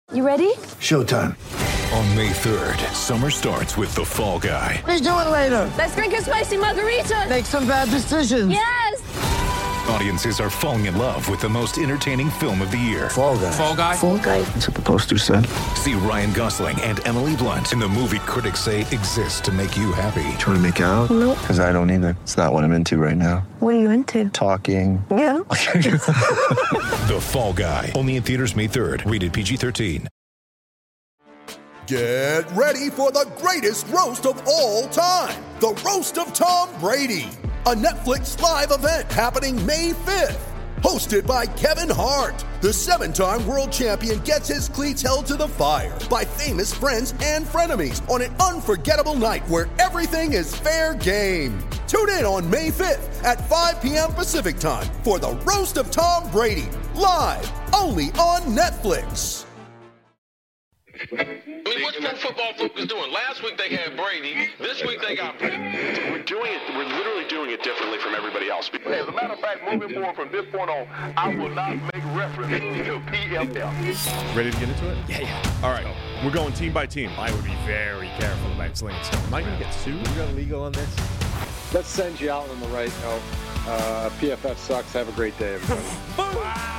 You ready? Showtime. On May 3rd, summer starts with The Fall Guy. Let's do it later. Let's drink a spicy margarita. Make some bad decisions. Yes! Audiences are falling in love with the most entertaining film of the year. Fall Guy. Fall Guy? Fall guy. That's what the poster said. See Ryan Gosling and Emily Blunt in the movie critics say exists to make you happy. Trying to make it out? Nope. Because I don't either. It's not what I'm into right now. What are you into? Talking. Yeah. The Fall Guy. Only in theaters May 3rd. Rated PG-13. Get ready for the greatest roast of all time. The Roast of Tom Brady. A Netflix live event happening May 5th. Hosted by Kevin Hart. The 7-time world champion gets his cleats held to the fire by famous friends and frenemies on an unforgettable night where everything is fair game. Tune in on May 5th at 5 p.m. Pacific time for the Roast of Tom Brady. Live only on Netflix. I mean, what's pro football focus doing? Last week they had Brady. This week they got Brady. We're literally doing it differently from everybody else. As a matter of fact, moving forward from this point on, I will not make reference to PFL. Ready to get into it? Yeah. All right. We're going team by team. I would be very careful about slinging stuff. Am I going to get sued? You got legal on this? Let's send you out on the right note. PFF sucks. Have a great day, everybody. Wow.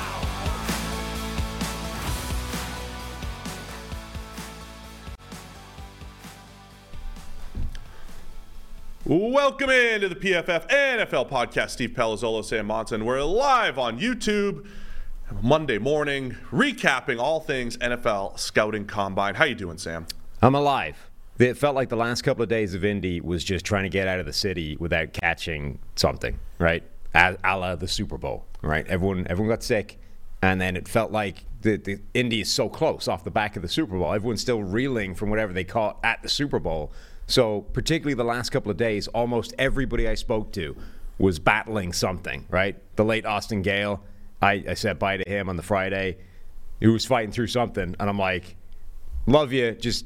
Welcome into the PFF NFL podcast. Steve Palazzolo, Sam Monson. We're live on YouTube Monday morning, recapping all things NFL Scouting Combine. How you doing, Sam? I'm alive. It felt like the last couple of days of Indy was just trying to get out of the city without catching something, right? A la the Super Bowl, right? Everyone got sick, and then it felt like the Indy is so close off the back of the Super Bowl. Everyone's still reeling from whatever they caught at the Super Bowl. So particularly the last couple of days, almost everybody I spoke to was battling something, right? The late Austin Gale, I said bye to him on the Friday. He was fighting through something, and I'm like, love you, just,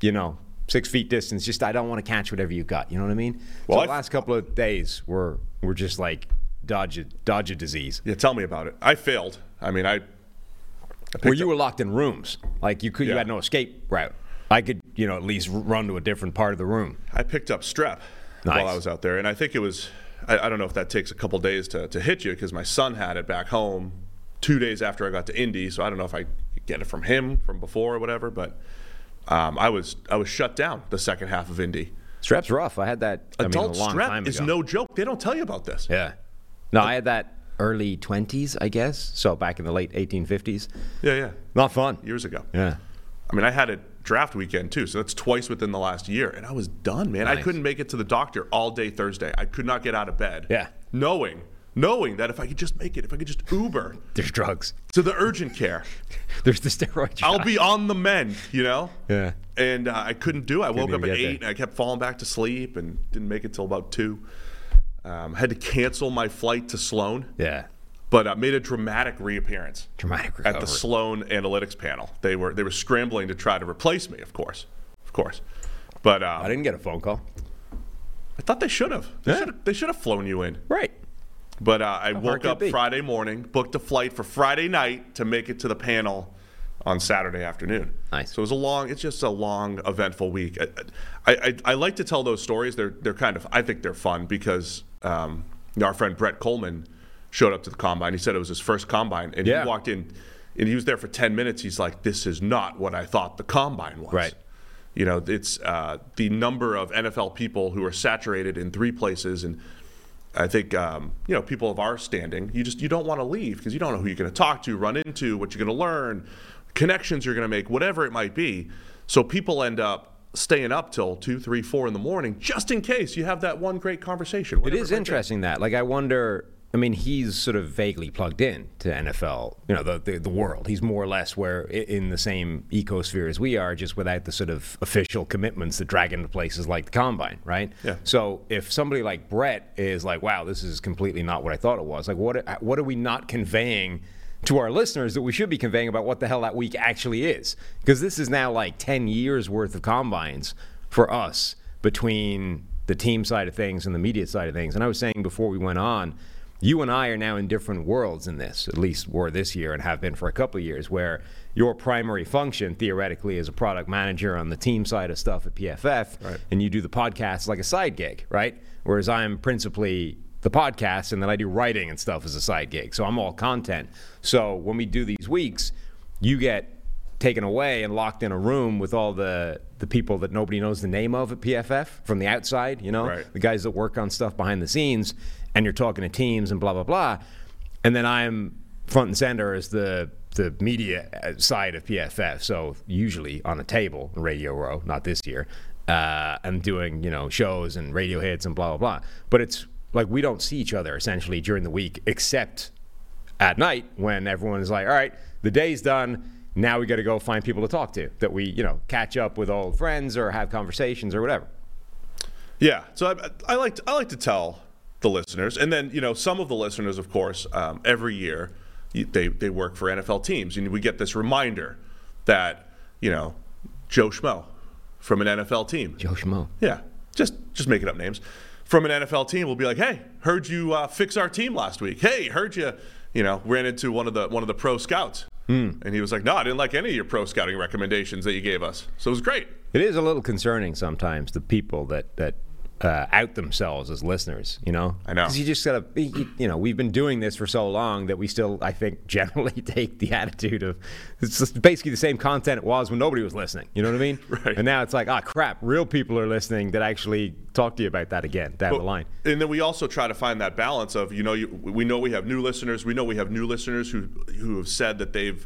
6 feet distance. Just I don't want to catch whatever you got. You know what I mean? Well, so the last couple of days were just like dodge a disease. Yeah, tell me about it. I failed. I mean, Where you were locked in rooms. Like you had no escape route. I could, at least run to a different part of the room. I picked up strep while I was out there, and I think it was, I don't know if that takes a couple days to hit you, because my son had it back home 2 days after I got to Indy, so I don't know if I could get it from him from before or whatever, but I was shut down the second half of Indy. Strep's rough. I had that Adult a long strep time ago. is no joke. They don't tell you about this. Yeah. No, I had that early 20s, I guess, so back in the late 1850s. Yeah. Not fun. Years ago. Yeah. I mean, I had it draft weekend too, so that's twice within the last year, and I was done, man. Nice. I couldn't make it to the doctor all day Thursday. I could not get out of bed. Yeah. Knowing that if I could just make it, if I could just Uber. There's drugs. To the urgent care. There's the steroid shot. I'll be on the mend, Yeah. And I couldn't do it. I woke up at 8, and I kept falling back to sleep and didn't make it till about 2. Had to cancel my flight to Sloan. Yeah. But I made a dramatic reappearance. Recovery. At the Sloan Analytics panel. They were scrambling to try to replace me, of course. But I didn't get a phone call. I thought they should have. They should have flown you in. Right. But I woke up Friday morning, booked a flight for Friday night to make it to the panel on Saturday afternoon. Nice. So it's just a long, eventful week. I like to tell those stories. They're kind of, I think they're fun because our friend Brett Coleman showed up to the combine. He said it was his first combine, and he walked in, and he was there for 10 minutes. He's like, "This is not what I thought the combine was." Right. It's the number of NFL people who are saturated in 3 places, and I think people of our standing, you don't want to leave because you don't know who you're going to talk to, run into, what you're going to learn, connections you're going to make, whatever it might be. So people end up staying up till 2, 3, 4 in the morning just in case you have that one great conversation. It is interesting that. Like, I wonder. I mean, he's sort of vaguely plugged in to NFL, the world. He's more or less in the same ecosphere as we are, just without the sort of official commitments that drag into places like the Combine, right? Yeah. So if somebody like Brett is like, wow, this is completely not what I thought it was, like what are we not conveying to our listeners that we should be conveying about what the hell that week actually is? Because this is now like 10 years worth of Combines for us between the team side of things and the media side of things. And I was saying before we went on, you and I are now in different worlds in this, at least were this year and have been for a couple of years, where your primary function, theoretically, is a product manager on the team side of stuff at PFF, right. and you do the podcast like a side gig, right? Whereas I'm principally the podcast, and then I do writing and stuff as a side gig. So I'm all content. So when we do these weeks, you get taken away and locked in a room with all the people that nobody knows the name of at PFF from the outside, you know, right. the guys that work on stuff behind the scenes, and you're talking to teams and blah, blah, blah. And then I'm front and center as the media side of PFF. So usually on a table in Radio Row, not this year, I'm doing, shows and radio hits and blah, blah, blah. But it's like we don't see each other essentially during the week except at night when everyone is like, all right, the day's done. Now we got to go find people to talk to that we, catch up with old friends or have conversations or whatever. Yeah. So I like to tell the listeners, and then, some of the listeners, of course, every year they work for NFL teams, and we get this reminder that, Joe Schmo from an NFL team. Joe Schmo. Yeah. Just making up names. From an NFL team will be like, hey, heard you fix our team last week. Hey, heard you, ran into one of the pro scouts. And he was like, no, I didn't like any of your pro scouting recommendations that you gave us. So it was great. It is a little concerning sometimes, the people that out themselves as listeners, I know. Because you just got to, we've been doing this for so long that we still, I think, generally take the attitude of it's just basically the same content it was when nobody was listening. You know what I mean? Right. And now it's like, crap, real people are listening that actually talk to you about that again down the line. And then we also try to find that balance of, we know we have new listeners. We know we have new listeners who have said that they've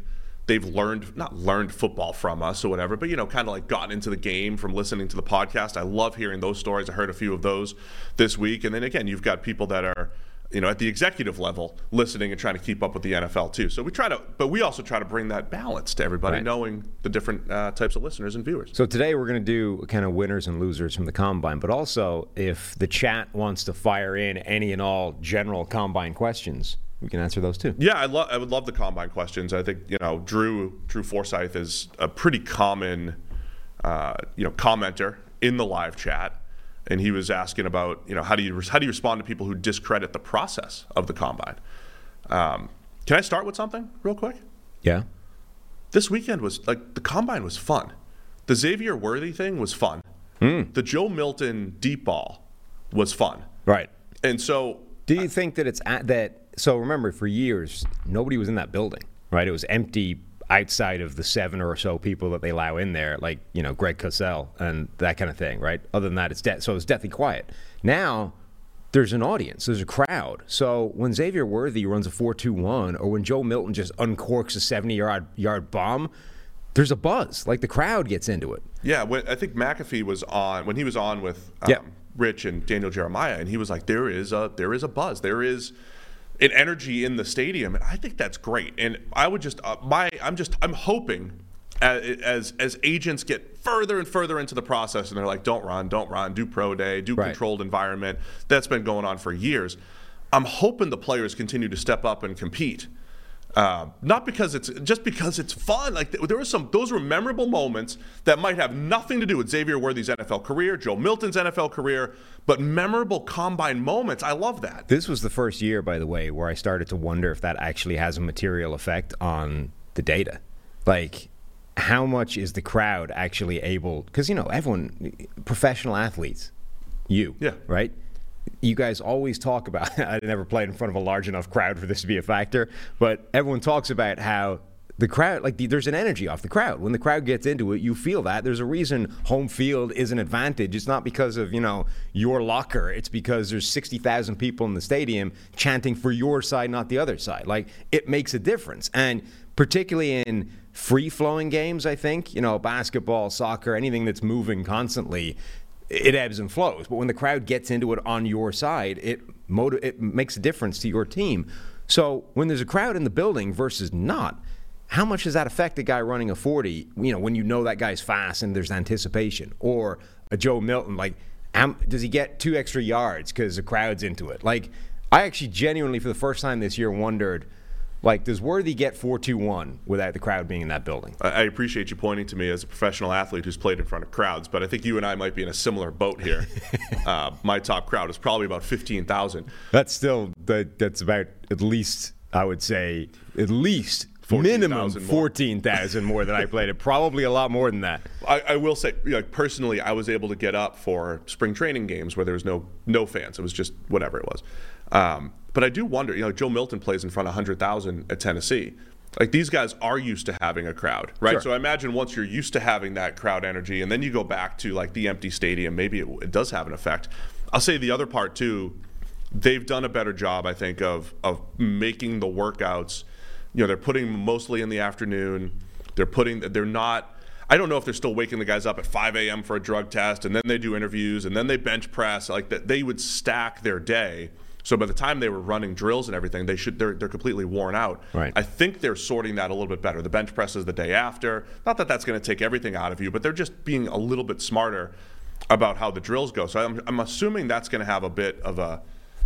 not learned football from us or whatever, but, kind of like gotten into the game from listening to the podcast. I love hearing those stories. I heard a few of those this week. And then again, you've got people that are, at the executive level listening and trying to keep up with the NFL too. So we also try to bring that balance to everybody, right. Knowing the different types of listeners and viewers. So today we're going to do kind of winners and losers from the Combine, but also if the chat wants to fire in any and all general Combine questions, we can answer those too. Yeah, I would love the Combine questions. I think Drew Forsyth is a pretty common commenter in the live chat, and he was asking about how do you respond to people who discredit the process of the Combine. Can I start with something real quick? Yeah. This weekend was the Combine was fun. The Xavier Worthy thing was fun. The Joe Milton deep ball was fun. Right. And so, do you think that it's that? So remember, for years, nobody was in that building, right? It was empty outside of the 7 or so people that they allow in there, like, Greg Cosell and that kind of thing, right? Other than that, it's deathly quiet. Now, there's an audience. There's a crowd. So when Xavier Worthy runs a 4.21 or when Joe Milton just uncorks a 70-yard bomb, there's a buzz. Like, the crowd gets into it. Yeah, I think McAfee was on, when he was on with Rich and Daniel Jeremiah, and he was like, there is a buzz. There is an energy in the stadium, and I think that's great. And I would just I'm hoping as agents get further and further into the process, and they're like, don't run, do pro day, do right. Controlled environment. That's been going on for years. I'm hoping the players continue to step up and compete. Not because because it's fun. Like those were memorable moments that might have nothing to do with Xavier Worthy's NFL career, Joe Milton's NFL career, but memorable Combine moments. I love that. This was the first year, by the way, where I started to wonder if that actually has a material effect on the data. Like, how much is the crowd actually able? Because everyone, professional athletes, right? You guys always talk about, I never played in front of a large enough crowd for this to be a factor, but everyone talks about how the crowd, there's an energy off the crowd. When the crowd gets into it, you feel that. There's a reason home field is an advantage. It's not because of, your locker. It's because there's 60,000 people in the stadium chanting for your side, not the other side. It makes a difference. And particularly in free-flowing games, I think, basketball, soccer, anything that's moving constantly, it ebbs and flows. But when the crowd gets into it on your side, it makes a difference to your team. So when there's a crowd in the building versus not, how much does that affect a guy running a 40, when that guy's fast and there's anticipation? Or a Joe Milton, does he get 2 extra yards because the crowd's into it? I actually genuinely, for the first time this year, wondered, Like, does Worthy get 4-2-1 without the crowd being in that building? I appreciate you pointing to me as a professional athlete who's played in front of crowds, but I think you and I might be in a similar boat here. My top crowd is probably about 15,000. That's about at least, I would say, at least 14, minimum 14,000 more than I played it. Probably a lot more than that. I will say, personally, I was able to get up for spring training games where there was no fans. It was just whatever it was. But I do wonder, Joe Milton plays in front of 100,000 at Tennessee. Like, these guys are used to having a crowd, right? Sure. So I imagine once you're used to having that crowd energy and then you go back to, like, the empty stadium, maybe it does have an effect. I'll say the other part, too, they've done a better job, I think, of making the workouts. They're putting mostly in the afternoon. They're not, I don't know if they're still waking the guys up at 5 a.m. for a drug test, and then they do interviews, and then they bench press. Like, that, they would stack their day. So by the time they were running drills and everything, they're completely worn out. Right. I think they're sorting that a little bit better. The bench press is the day after. Not that that's going to take everything out of you, but they're just being a little bit smarter about how the drills go. So I'm assuming that's going to have a bit of an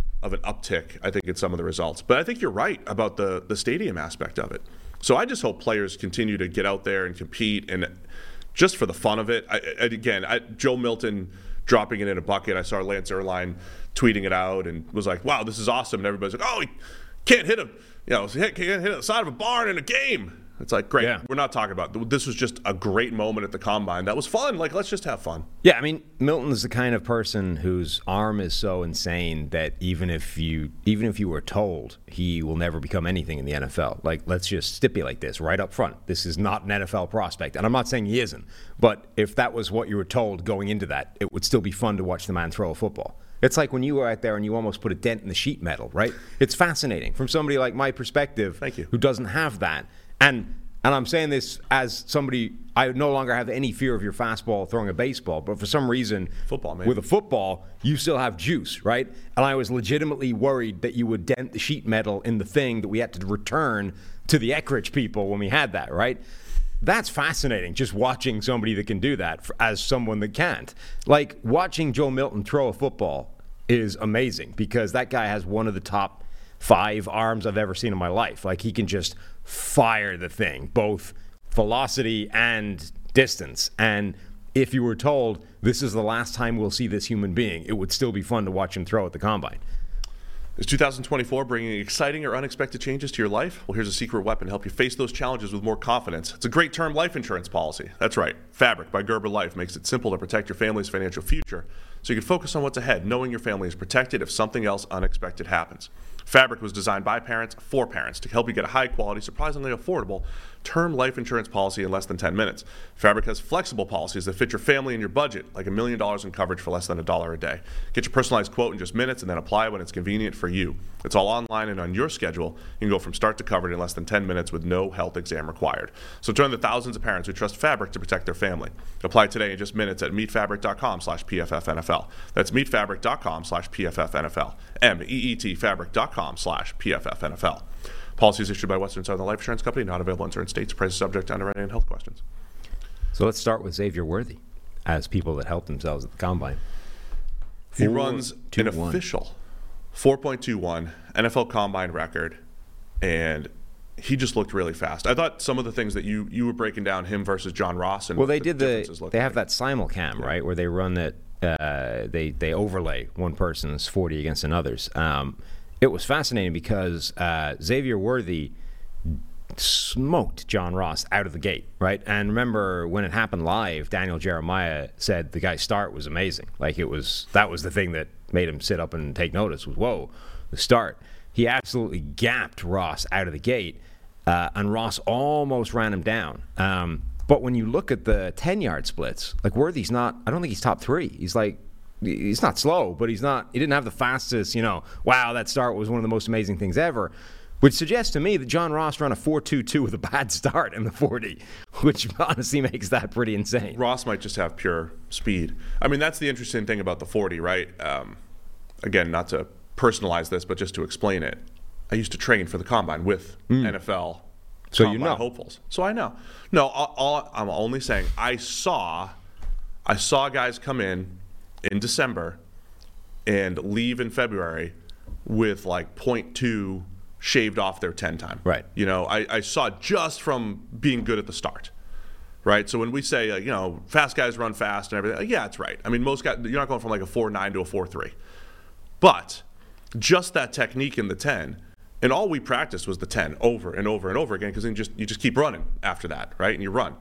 uptick, I think, in some of the results. But I think you're right about the stadium aspect of it. So I just hope players continue to get out there and compete, and just for the fun of it. Joe Milton dropping it in a bucket. I saw Lance Erline tweeting it out and was like, wow, this is awesome. And everybody's like, oh, he can't hit can't hit the side of a barn in a game. It's like, great. Yeah. We're not talking about this. Was just a great moment at the combine. That was fun. Like, let's just have fun. Yeah, I mean, Milton's the kind of person whose arm is so insane that even if you were told he will never become anything in the NFL, like, let's just stipulate this right up front. This is not an NFL prospect, and I'm not saying he isn't. But if that was what you were told going into that, it would still be fun to watch the man throw a football. It's like when you were out there and you almost put a dent in the sheet metal, right? It's fascinating from somebody like my perspective. Thank you. Who doesn't have that. And I'm saying this as somebody, I no longer have any fear of your fastball throwing a baseball, but for some reason, with a football, you still have juice, right? And I was legitimately worried that you would dent the sheet metal in the thing that we had to return to the Eckrich people when we had that, right? That's fascinating, just watching somebody that can do that as someone that can't. Like, watching Joe Milton throw a football is amazing because that guy has one of the top 5 arms I've ever seen in my life. Like, he can just fire the thing, both velocity and distance. And if you were told this is the last time we'll see this human being, it would still be fun to watch him throw at the combine. Is 2024 bringing exciting or unexpected changes to your life? Well, here's a secret weapon to help you face those challenges with more confidence. It's a great term life insurance policy. That's right. Fabric by Gerber Life makes it simple to protect your family's financial future so you can focus on what's ahead, knowing your family is protected if something else unexpected happens. Fabric was designed by parents for parents to help you get a high-quality, surprisingly affordable term life insurance policy in less than 10 minutes. Fabric has flexible policies that fit your family and your budget, like $1 million in coverage for less than $1 a day. Get your personalized quote in just minutes and then apply when it's convenient for you. It's all online and on your schedule. You can go from start to covered in less than 10 minutes with no health exam required. So join the thousands of parents who trust Fabric to protect their family. Apply today in just minutes at meetfabric.com/PFFNFL. That's meetfabric.com/PFFNFL. meetfabric.com/PFFNFL. Policies issued by Western Southern Life Insurance Company, not available in certain states. Prices subject to underwriting and health questions. So let's start with Xavier Worthy as people that helped themselves at the combine. He runs an official 4.21 NFL combine record, and he just looked really fast. I thought some of the things that you were breaking down, him versus John Ross, and well, they have that simulcam, right, where they run that they overlay one person's 40 against another's. It was fascinating because Xavier Worthy smoked John Ross out of the gate, right? And remember when it happened live, Daniel Jeremiah said the guy's start was amazing. Like, that was the thing that made him sit up and take notice was, whoa, the start. He absolutely gapped Ross out of the gate, and Ross almost ran him down. But when you look at the 10-yard splits, like, Worthy's not, I don't think he's top 3. He's not slow, but he didn't have the fastest, wow, that start was one of the most amazing things ever, which suggests to me that John Ross ran a 4.22 with a bad start in the 40, which honestly makes that pretty insane. Ross might just have pure speed. I mean, that's the interesting thing about the 40, right? Again, not to personalize this, but just to explain it. I used to train for the combine with NFL combine hopefuls. So I know. No, I'm only saying I saw guys come in December and leave in February with like 0.2 shaved off their 10 time. Right. You know, I saw it just from being good at the start. Right. So when we say, like, you know, fast guys run fast and everything, yeah, it's right. I mean, most guys, you're not going from like a 4.9 to a 4.3. But just that technique in the 10, and all we practiced was the 10 over and over and over again, because then you just keep running after that, right? And you run.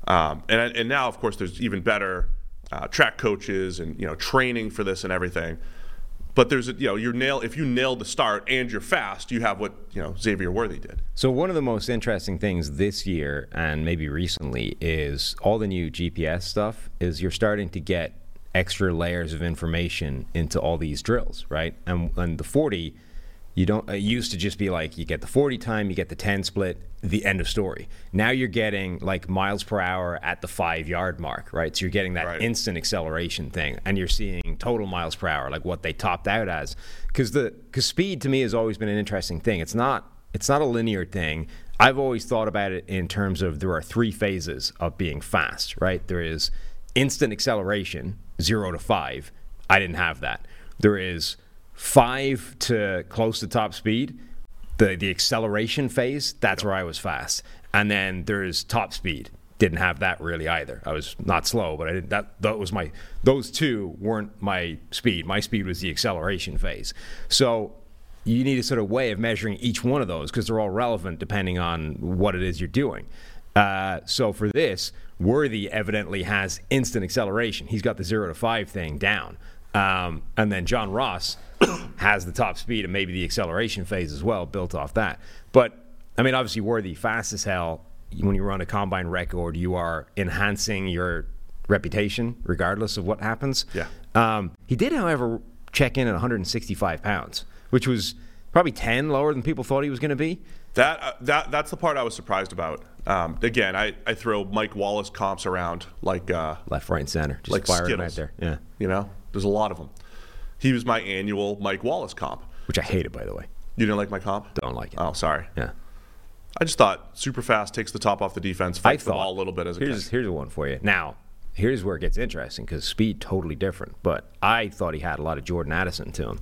And now, of course, there's even better track coaches and, you know, training for this and everything. But there's, you know, if you nail the start and you're fast, you have what, you know, Xavier Worthy did. So one of the most interesting things this year and maybe recently is all the new GPS stuff is you're starting to get extra layers of information into all these drills, right? And the 40, you don't. It used to just be like you get the 40 time, you get the 10 split, the end of story. Now you're getting like miles per hour at the 5-yard mark, right? So you're getting that instant acceleration thing, and you're seeing total miles per hour, like what they topped out as. Because speed to me has always been an interesting thing. It's not a linear thing. I've always thought about it in terms of there are 3 phases of being fast, right? There is instant acceleration, 0 to 5. I didn't have that. There is 5 to close to top speed, the acceleration phase, that's where I was fast. And then there's top speed. Didn't have that really either. I was not slow, but I didn't. That was those two weren't my speed. My speed was the acceleration phase. So you need a sort of way of measuring each one of those because they're all relevant depending on what it is you're doing. So for this, Worthy evidently has instant acceleration. He's got the 0 to 5 thing down. And then John Ross has the top speed and maybe the acceleration phase as well built off that. But, I mean, obviously Worthy, fast as hell. When you run a combine record, you are enhancing your reputation regardless of what happens. Yeah. He did, however, check in at 165 pounds, which was probably 10 lower than people thought he was going to be. That's the part I was surprised about. Again, I throw Mike Wallace comps around like left, right, and center, just like firing Skittles. right there. Yeah, you know, there's a lot of them. He was my annual Mike Wallace comp, which I hated, by the way. You didn't like my comp? Don't like it. Oh, sorry. Yeah, I just thought super fast, takes the top off the defense, fights the ball a little bit as a kid. Here's one for you. Now, here's where it gets interesting because speed totally different. But I thought he had a lot of Jordan Addison to him,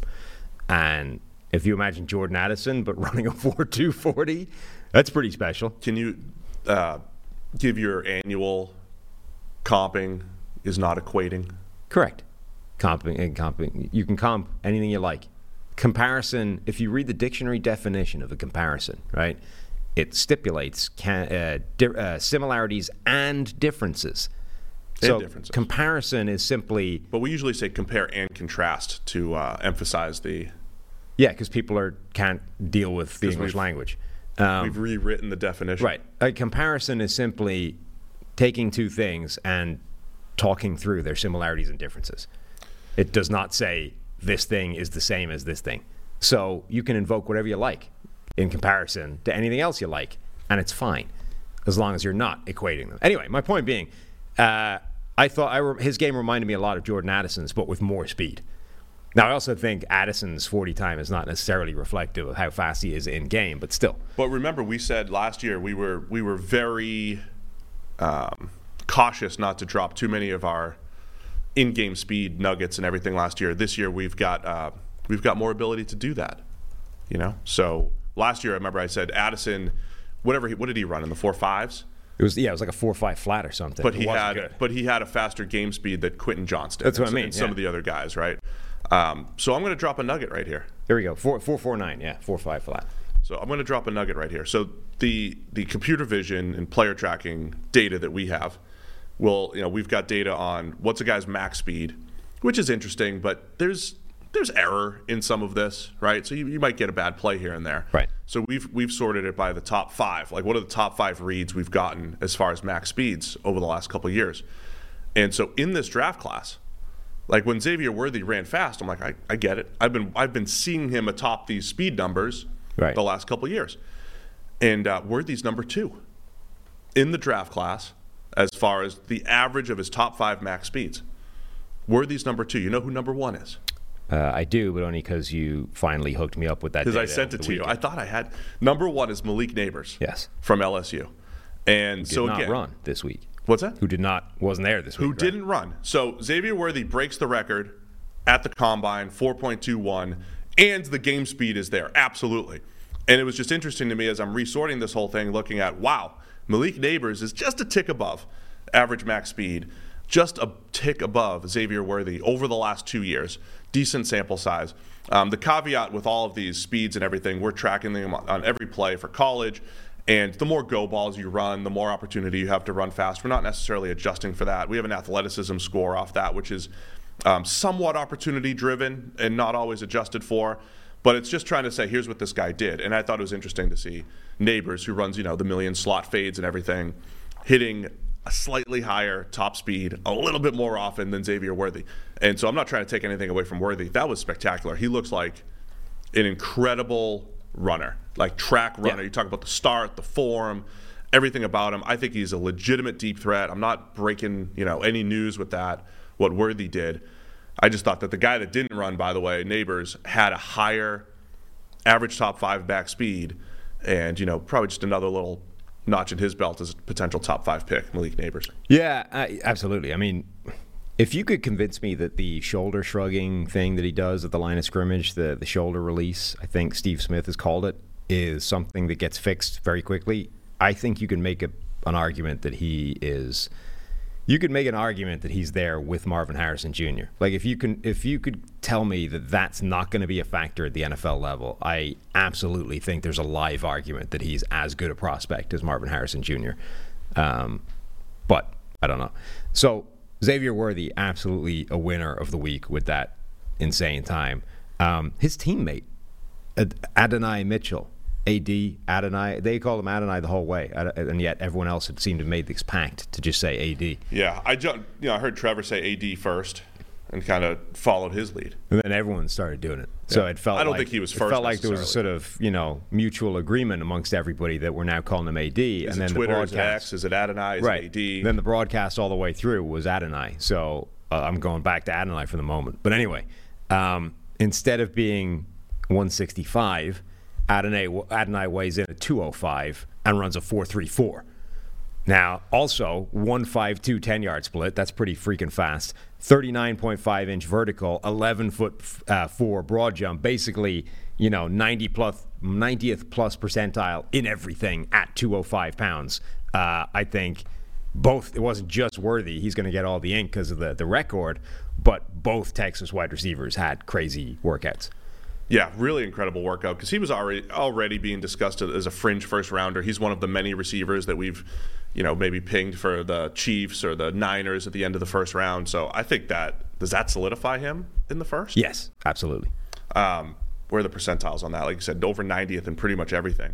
and if you imagine Jordan Addison but running a 4.2 40, that's pretty special. Can you give your annual comping is not equating? Correct. Comping. You can comp anything you like. Comparison, if you read the dictionary definition of a comparison, right, it stipulates similarities and differences. So differences. Comparison is simply... But we usually say compare and contrast to emphasize the... Yeah, because people can't deal with the English language. We've rewritten the definition. Right. A comparison is simply taking two things and talking through their similarities and differences. It does not say this thing is the same as this thing. So you can invoke whatever you like in comparison to anything else you like, and it's fine as long as you're not equating them. Anyway, my point being, I thought his game reminded me a lot of Jordan Addison's, but with more speed. Now, I also think Addison's 40 time is not necessarily reflective of how fast he is in game, but still. But remember, we said last year we were very cautious not to drop too many of our in-game speed nuggets and everything last year. This year we've got more ability to do that. You know, so last year I remember I said Addison, what did he run in the 4.5s? It was like a 4.5 flat or something. But he had a faster game speed that Quentin Johnston. That's what I mean. And some of the other guys, right? So I'm going to drop a nugget right here. There we go. 4.49, yeah, 4.5 flat. So I'm going to drop a nugget right here. So the computer vision and player tracking data that we have, we've got data on what's a guy's max speed, which is interesting, but there's error in some of this, right? So you might get a bad play here and there. Right. So we've sorted it by the top 5. Like, what are the top 5 reads we've gotten as far as max speeds over the last couple of years? And so in this draft class, like when Xavier Worthy ran fast, I'm like, I get it. I've been seeing him atop these speed numbers the last couple of years. And Worthy's number 2 in the draft class as far as the average of his top 5 max speeds. Worthy's number 2. You know who number 1 is? I do, but only because you finally hooked me up with that. Because I sent it to you. I thought I had. Number 1 is Malik Neighbors. Yes. From LSU. And did not run this week. What's that? Wasn't there this week. Who didn't run. So Xavier Worthy breaks the record at the combine, 4.21, and the game speed is there. Absolutely. And it was just interesting to me as I'm resorting this whole thing, looking at, wow, Malik Neighbors is just a tick above average max speed, just a tick above Xavier Worthy over the last 2 years. Decent sample size. The caveat with all of these speeds and everything, we're tracking them on every play for college. And the more go balls you run, the more opportunity you have to run fast. We're not necessarily adjusting for that. We have an athleticism score off that, which is somewhat opportunity driven and not always adjusted for. But it's just trying to say, here's what this guy did. And I thought it was interesting to see Neighbors, who runs, the million slot fades and everything, hitting a slightly higher top speed a little bit more often than Xavier Worthy. And so I'm not trying to take anything away from Worthy. That was spectacular. He looks like an incredible runner, like track runner. You talk about the start, the form, everything about him. I think he's a legitimate deep threat. I'm not breaking, any news with that, what Worthy did. I just thought that the guy that didn't run, by the way, Neighbors, had a higher average top 5 back speed and, probably just another little notch in his belt as a potential top 5 pick, Malik Neighbors. Yeah, absolutely. I mean, if you could convince me that the shoulder shrugging thing that he does at the line of scrimmage, the shoulder release, I think Steve Smith has called it, is something that gets fixed very quickly, I think you can make an argument that you could make an argument that he's there with Marvin Harrison Jr. Like if you could tell me that that's not going to be a factor at the NFL level, I absolutely think there's a live argument that he's as good a prospect as Marvin Harrison Jr. But I don't know. So Xavier Worthy, absolutely a winner of the week with that insane time. His teammate, Adonai Mitchell, Adonai, they called him Adonai the whole way, and yet everyone else had seemed to have made this pact to just say AD. Yeah, I heard Trevor say AD first and kind of followed his lead. And then everyone started doing it. So it felt I don't think he was first. It felt like there was a sort of, mutual agreement amongst everybody that we're now calling him AD. Is and it then Twitter, the broadcast, is it Adonai, is right. it AD? Then the broadcast all the way through was Adonai. So I'm going back to Adonai for the moment. But anyway, instead of being 165, Adonai weighs in at 205 and runs a 4.34. Now, also, 1.52 10-yard split. That's pretty freaking fast. 39.5-inch vertical, 11'4" broad jump. Basically, 90th plus percentile in everything at 205 pounds. I think both, it wasn't just Worthy. He's going to get all the ink because of the record, but both Texas wide receivers had crazy workouts. Yeah, really incredible workout because he was already being discussed as a fringe first rounder. He's one of the many receivers that we've, maybe pinged for the Chiefs or the Niners at the end of the first round. So I think does that solidify him in the first? Yes, absolutely. Where are the percentiles on that? Like you said, over 90th in pretty much everything.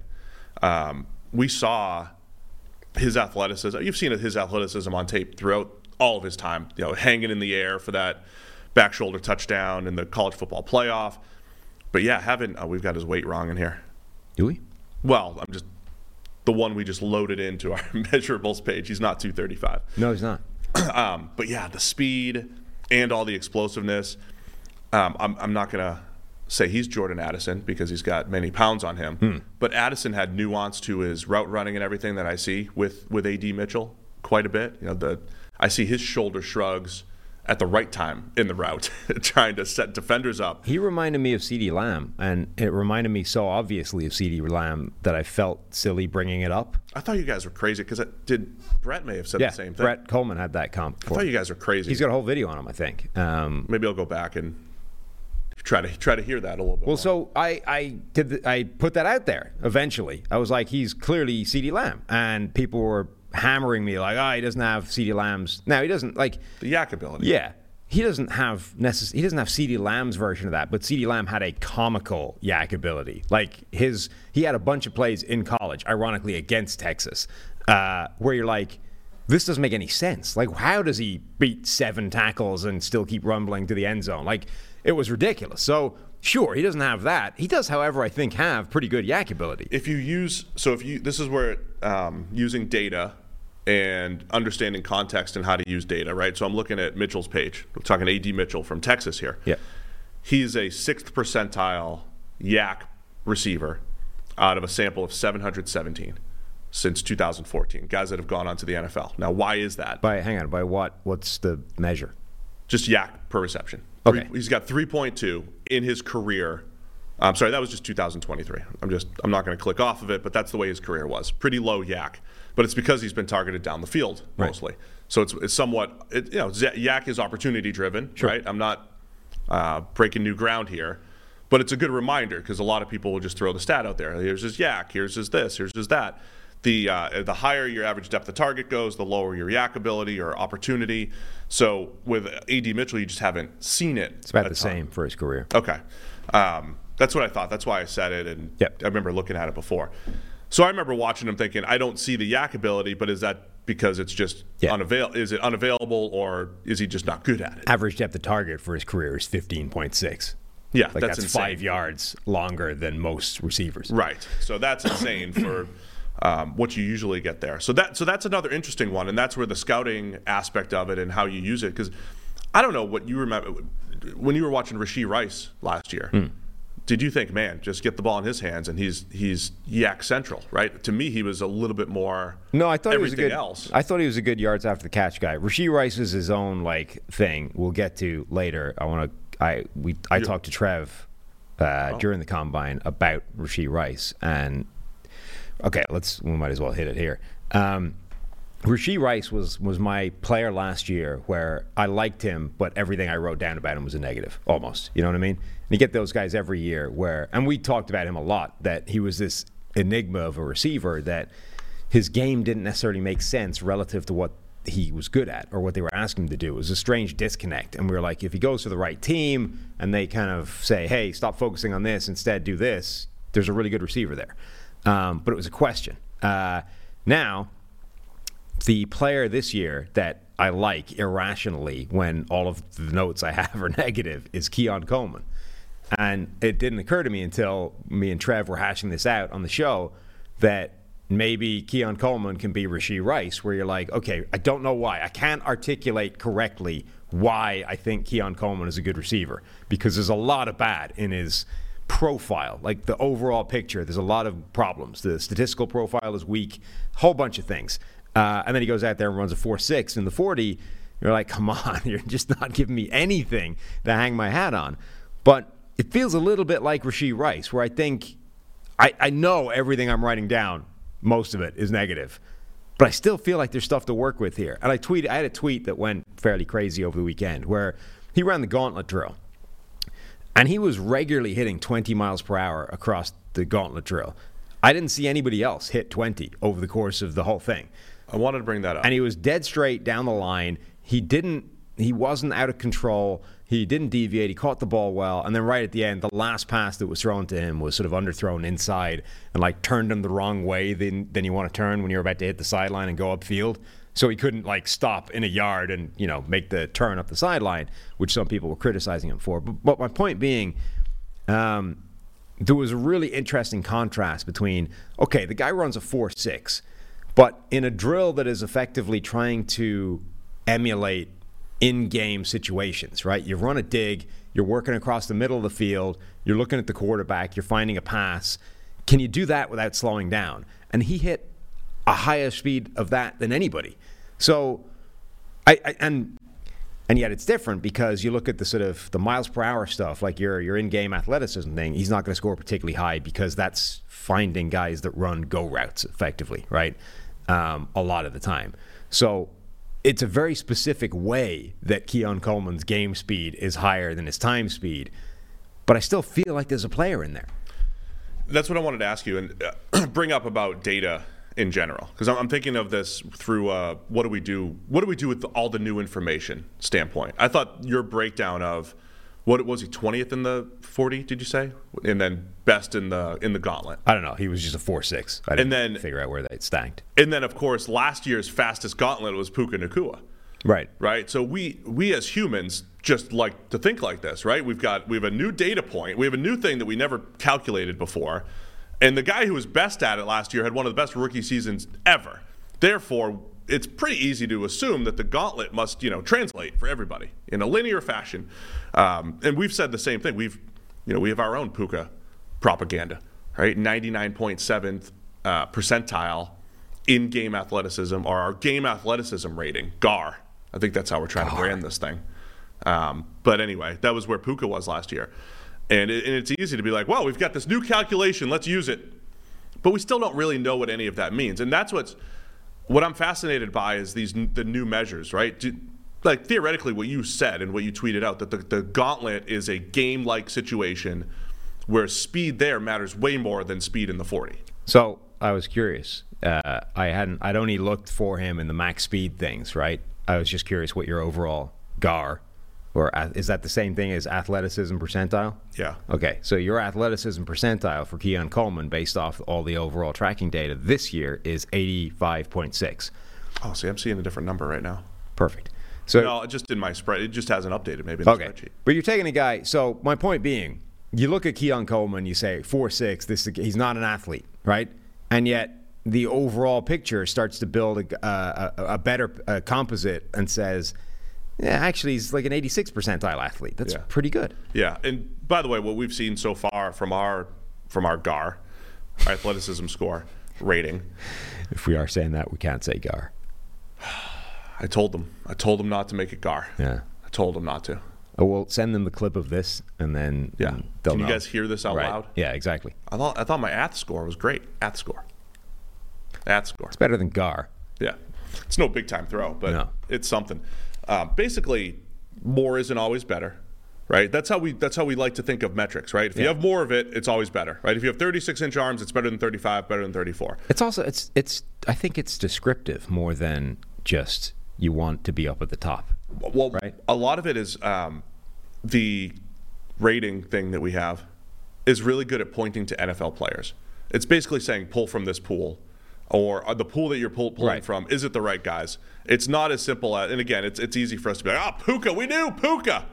We saw his athleticism. You've seen his athleticism on tape throughout all of his time, hanging in the air for that back shoulder touchdown in the college football playoff. But yeah, we've got his weight wrong in here. Do we? Well, I'm just the one we just loaded into our measurables page. He's not 235. No, he's not. But yeah, the speed and all the explosiveness. I'm not gonna say he's Jordan Addison because he's got many pounds on him. But Addison had nuance to his route running and everything that I see with AD Mitchell quite a bit. I see his shoulder shrugs at the right time in the route, trying to set defenders up. He reminded me of CeeDee Lamb, and it reminded me so obviously of CeeDee Lamb that I felt silly bringing it up. I thought you guys were crazy because Brett may have said the same thing. Brett Coleman had that comp. I thought you guys were crazy. He's got a whole video on him, I think. Maybe I'll go back and try to hear that a little bit. Well, more. so I put that out there eventually. I was like, he's clearly CeeDee Lamb, and people were hammering me like, he doesn't have CeeDee Lamb's. Now he doesn't like the yak ability. Yeah, he doesn't have CeeDee Lamb's version of that, but CeeDee Lamb had a comical yak ability. Like he had a bunch of plays in college, ironically against Texas, where you're like, this doesn't make any sense. Like, how does he beat 7 tackles and still keep rumbling to the end zone? Like, it was ridiculous. So sure, he doesn't have that. He does, however, I think have pretty good yak ability. This is where using data and understanding context and how to use data, right? So I'm looking at Mitchell's page. We're talking AD Mitchell from Texas here. Yeah. He's a 6th percentile yak receiver out of a sample of 717 since 2014, guys that have gone on to the NFL. Now, why is that? By what? What's the measure? Just yak per reception. Okay. He's got 3.2 in his career I'm sorry, that was just 2023. I'm not going to click off of it, but that's the way his career was. Pretty low yak, but it's because he's been targeted down the field mostly. Right. So it's somewhat, yak is opportunity driven, sure. Right? I'm not breaking new ground here, but it's a good reminder because a lot of people will just throw the stat out there. Here's his yak, here's his this, here's his that. The higher your average depth of target goes, the lower your yak ability or opportunity. So with A.D. Mitchell, you just haven't seen it. It's about the same for his career. Okay. That's what I thought. That's why I said it, and yep. I remember looking at it before. So I remember watching him thinking, I don't see the yak ability, but is that because it's just Is it unavailable, or is he just not good at it? Average depth of target for his career is 15.6. Yeah, that's insane. 5 yards longer than most receivers. Right. So that's insane for what you usually get there. So that's another interesting one, and that's where the scouting aspect of it and how you use it. Because I don't know what you remember when you were watching Rashee Rice last year. Did you think, man, just get the ball in his hands and he's yak central, right? To me, he was a little bit more. No, I thought he was everything good. Else. I thought he was a good yards after the catch guy. Rashee Rice is his own thing. We'll get to later. I talked to Trev during the combine about Rashee Rice, and okay, we might as well hit it here. Rashee Rice was my player last year where I liked him, but everything I wrote down about him was a negative, almost. You know what I mean? And you get those guys every year and we talked about him a lot, that he was this enigma of a receiver, that his game didn't necessarily make sense relative to what he was good at or what they were asking him to do. It was a strange disconnect. And we were like, if he goes to the right team and they kind of say, hey, stop focusing on this, instead do this, there's a really good receiver there. But it was a question. Now, the player this year that I like irrationally when all of the notes I have are negative is Keon Coleman. And it didn't occur to me until me and Trev were hashing this out on the show that maybe Keon Coleman can be Rashee Rice, where you're like, okay, I don't know why. I can't articulate correctly why I think Keon Coleman is a good receiver, because there's a lot of bad in his profile, like the overall picture. There's a lot of problems. The statistical profile is weak, a whole bunch of things. And then he goes out there and runs a 4.6 in the 40. You're like, come on, you're just not giving me anything to hang my hat on. But it feels a little bit like Rashee Rice, where I think I know everything I'm writing down, most of it is negative, but I still feel like there's stuff to work with here. And I had a tweet that went fairly crazy over the weekend where he ran the gauntlet drill, and he was regularly hitting 20 miles per hour across the gauntlet drill. I didn't see anybody else hit 20 over the course of the whole thing. I wanted to bring that up. And he was dead straight down the line. He wasn't out of control. He didn't deviate. He caught the ball well. And then right at the end, the last pass that was thrown to him was sort of underthrown inside and turned him the wrong way than you want to turn when you're about to hit the sideline and go upfield. So he couldn't stop in a yard and, make the turn up the sideline, which some people were criticizing him for. But my point being, there was a really interesting contrast between, okay, the guy runs a 4.6, but in a drill that is effectively trying to emulate in-game situations, right? You run a dig, you're working across the middle of the field, you're looking at the quarterback, you're finding a pass. Can you do that without slowing down? And he hit a higher speed of that than anybody. So, and yet it's different because you look at the sort of the miles per hour stuff, like your in-game athleticism thing. He's not going to score particularly high because that's finding guys that run go routes effectively, right? A lot of the time. So it's a very specific way that Keon Coleman's game speed is higher than his time speed, but I still feel like there's a player in there. That's what I wanted to ask you and bring up about data in general, because I'm thinking of this through what do we do with all the new information standpoint. I thought your breakdown of what was he 20th in the 40? Did you say? And then best in the gauntlet. I don't know. He was just a 4.6. I didn't figure out where they stacked. And then of course last year's fastest gauntlet was Puka Nacua. Right. So we as humans just like to think like this, right? We have a new data point. We have a new thing that we never calculated before. And the guy who was best at it last year had one of the best rookie seasons ever. Therefore, it's pretty easy to assume that the gauntlet must, translate for everybody in a linear fashion. And we've said the same thing. We have our own Puka propaganda, right? 99.7th percentile in-game athleticism, or our game athleticism rating, GAR. I think that's how we're trying to brand this thing. But anyway, that was where Puka was last year. And it's easy to be like, well, we've got this new calculation, let's use it. But we still don't really know what any of that means. And that's what I'm fascinated by is the new measures, right? Like theoretically what you said and what you tweeted out, that the gauntlet is a game-like situation where speed there matters way more than speed in the 40. So I was curious. I'd only looked for him in the max speed things, right? I was just curious what your overall GAR, or is that the same thing as athleticism percentile? Yeah. Okay, so your athleticism percentile for Keon Coleman, based off all the overall tracking data this year, is 85.6. Oh, see, I'm seeing a different number right now. Perfect. So no, just in my spread, it just hasn't updated maybe in the spreadsheet. But you're taking a guy. So my point being, you look at Keon Coleman, you say 4'6", he's not an athlete, right? And yet the overall picture starts to build a better composite and says, yeah, actually he's like an 86th percentile athlete. That's pretty good. Yeah, and by the way, what we've seen so far from our GAR, our athleticism score rating. If we are saying that, we can't say GAR. I told them not to make it GAR. Yeah. I told them not to. Oh, we'll send them the clip of this, and then they'll Can you know. guys hear this out loud? Yeah, exactly. I thought my ATH score was great. ATH score. It's better than GAR. Yeah. It's no big time throw, but it's something. Basically, more isn't always better, right? That's how we like to think of metrics, right? If you have more of it, it's always better, right? If you have 36-inch arms, it's better than 35, better than 34. It's also I think it's descriptive more than just you want to be up at the top. Well, right? A lot of it is the rating thing that we have is really good at pointing to NFL players. It's basically saying pull from this pool, or the pool that you're pulling from, is it the right guys? It's not as simple as, and again, it's easy for us to be like, Puka, we knew Puka,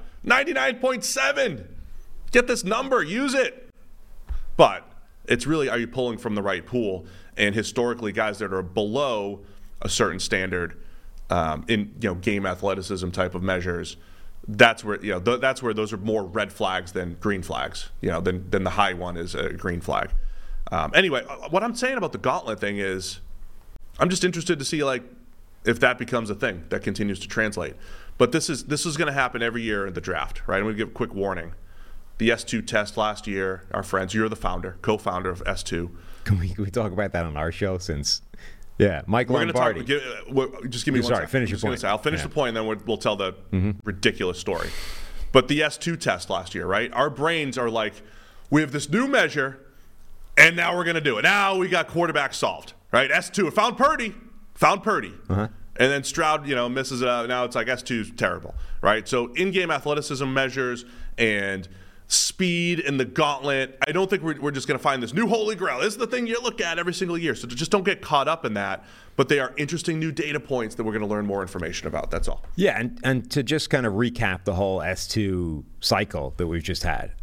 99.7. Get this number, use it. But it's really, are you pulling from the right pool? And historically, guys that are below a certain standard in game athleticism type of measures, that's where that's where those are more red flags than green flags. Than the high one is a green flag. Anyway, what I'm saying about the gauntlet thing is, I'm just interested to see if that becomes a thing that continues to translate. But this is going to happen every year in the draft, right? I'm going to give a quick warning. The S2 test last year, our friends, you're the co-founder of S2. Can we talk about that on our show since? Yeah, Mike Lombardi. Just give me one second. Finish your point. I'll finish the point, and then we'll tell the ridiculous story. But the S2 test last year, right? Our brains are like, we have this new measure, and now we're going to do it. Now we got quarterback solved, right? S2, found Purdy. Uh-huh. And then Stroud, misses it out. Now it's like S2's terrible, right? So in-game athleticism measures and speed in the gauntlet, I don't think we're just going to find this new holy grail. This is the thing you look at every single year. So just don't get caught up in that. But they are interesting new data points that we're going to learn more information about. That's all. Yeah, and to just kind of recap the whole S2 cycle that we've just had.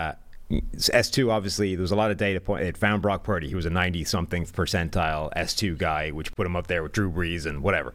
S2, obviously, there was a lot of data points. It found Brock Purdy. He was a 90-something percentile S2 guy, which put him up there with Drew Brees and whatever.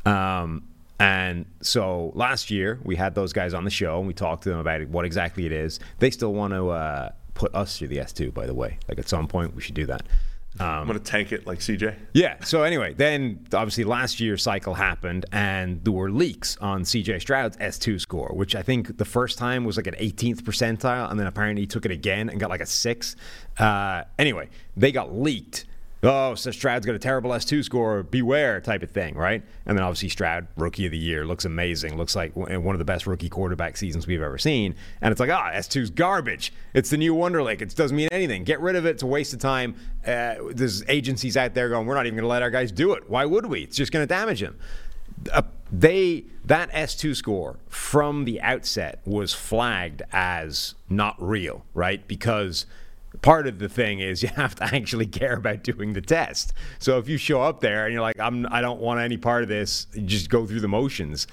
And so last year, we had those guys on the show, and we talked to them about what exactly it is. They still want to put us through the S2, by the way. At some point, we should do that. I'm going to tank it like CJ. Yeah. So anyway, then obviously last year's cycle happened, and there were leaks on CJ Stroud's S2 score, which I think the first time was an 18th percentile, and then apparently he took it again and got a 6. Anyway, they got leaked. Oh, so Stroud's got a terrible S2 score, beware type of thing, right? And then obviously Stroud, rookie of the year, looks amazing, looks like one of the best rookie quarterback seasons we've ever seen. And it's like, S2's garbage. It's the new Wonderlic. It doesn't mean anything. Get rid of it. It's a waste of time. There's agencies out there going, we're not even going to let our guys do it. Why would we? It's just going to damage them. That S2 score from the outset was flagged as not real, right? Because part of the thing is you have to actually care about doing the test. So if you show up there and you're like, I don't want any part of this, you just go through the motions.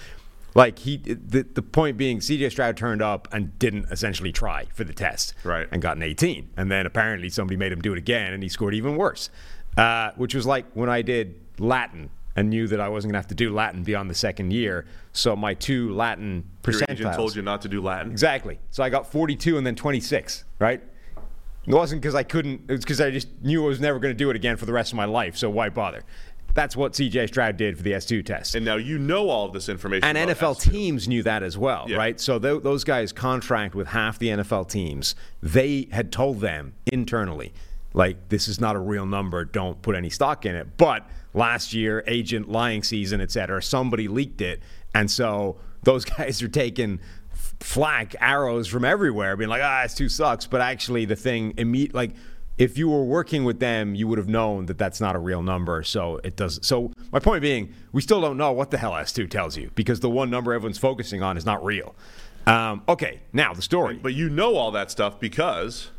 The point being, CJ Stroud turned up and didn't essentially try for the test, right? And got an 18. And then apparently somebody made him do it again, and he scored even worse. Which was like when I did Latin and knew that I wasn't going to have to do Latin beyond the second year. So my 2 Latin percentiles. Your agent told you not to do Latin. Exactly. So I got 42 and then 26, right? It wasn't because I couldn't. It was because I just knew I was never going to do it again for the rest of my life. So why bother? That's what C.J. Stroud did for the S2 test. And now you know all of this information. And about NFL S2. teams knew that as well, right? So those guys contract with half the NFL teams. They had told them internally, like, this is not a real number. Don't put any stock in it. But last year, agent lying season, et cetera, somebody leaked it. And so those guys are taking flack arrows from everywhere, being like, S2 sucks. But actually the thing, like, if you were working with them, you would have known that that's not a real number. So it does. So my point being, we still don't know what the hell S2 tells you because the one number everyone's focusing on is not real. Okay, now the story. But you know all that stuff because...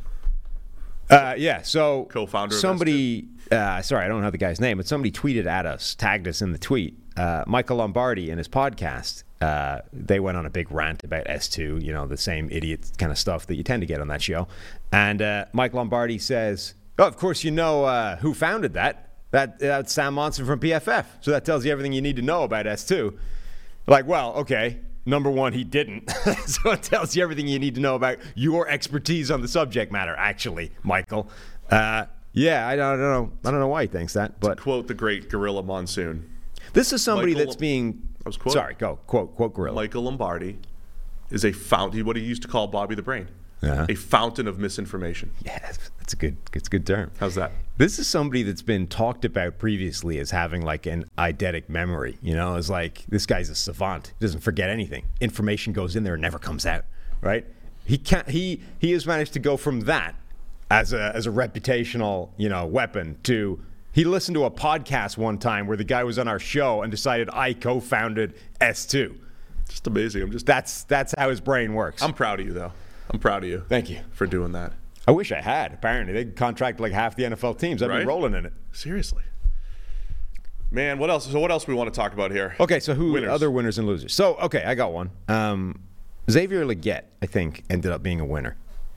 So co-founder somebody, sorry, I don't know the guy's name, but somebody tweeted at us, tagged us in the tweet. Michael Lombardi in his podcast, they went on a big rant about S2, you know, the same idiot kind of stuff that you tend to get on that show. And Mike Lombardi says, of course you know who founded that. That's Sam Monson from PFF. So that tells you everything you need to know about S2. Like, well, okay. Number one, he didn't. So it tells you everything you need to know about your expertise on the subject matter, actually, Michael. I don't know why he thinks that. But to quote the great Gorilla Monsoon. This is somebody that's being... I was quoting. Sorry, go. Quote Gorilla. Michael Lombardi is a fountain, what he used to call Bobby the Brain. A fountain of misinformation. Yeah, it's a good term. How's that? This is somebody that's been talked about previously as having like an eidetic memory. You know, it's like this guy's a savant. He doesn't forget anything. Information goes in there and never comes out. Right? He has managed to go from that as a reputational, you know, weapon to he listened to a podcast one time where the guy was on our show and decided I co-founded S2. Just amazing. That's how his brain works. I'm proud of you though. I'm proud of you. Thank you for doing that. I wish I had. Apparently, they contract like half the NFL teams. I'd be rolling in it. Seriously, man. What else? So what else we want to talk about here? Okay, so other winners and losers? So okay, I got one. Xavier Legette, I think, ended up being a winner.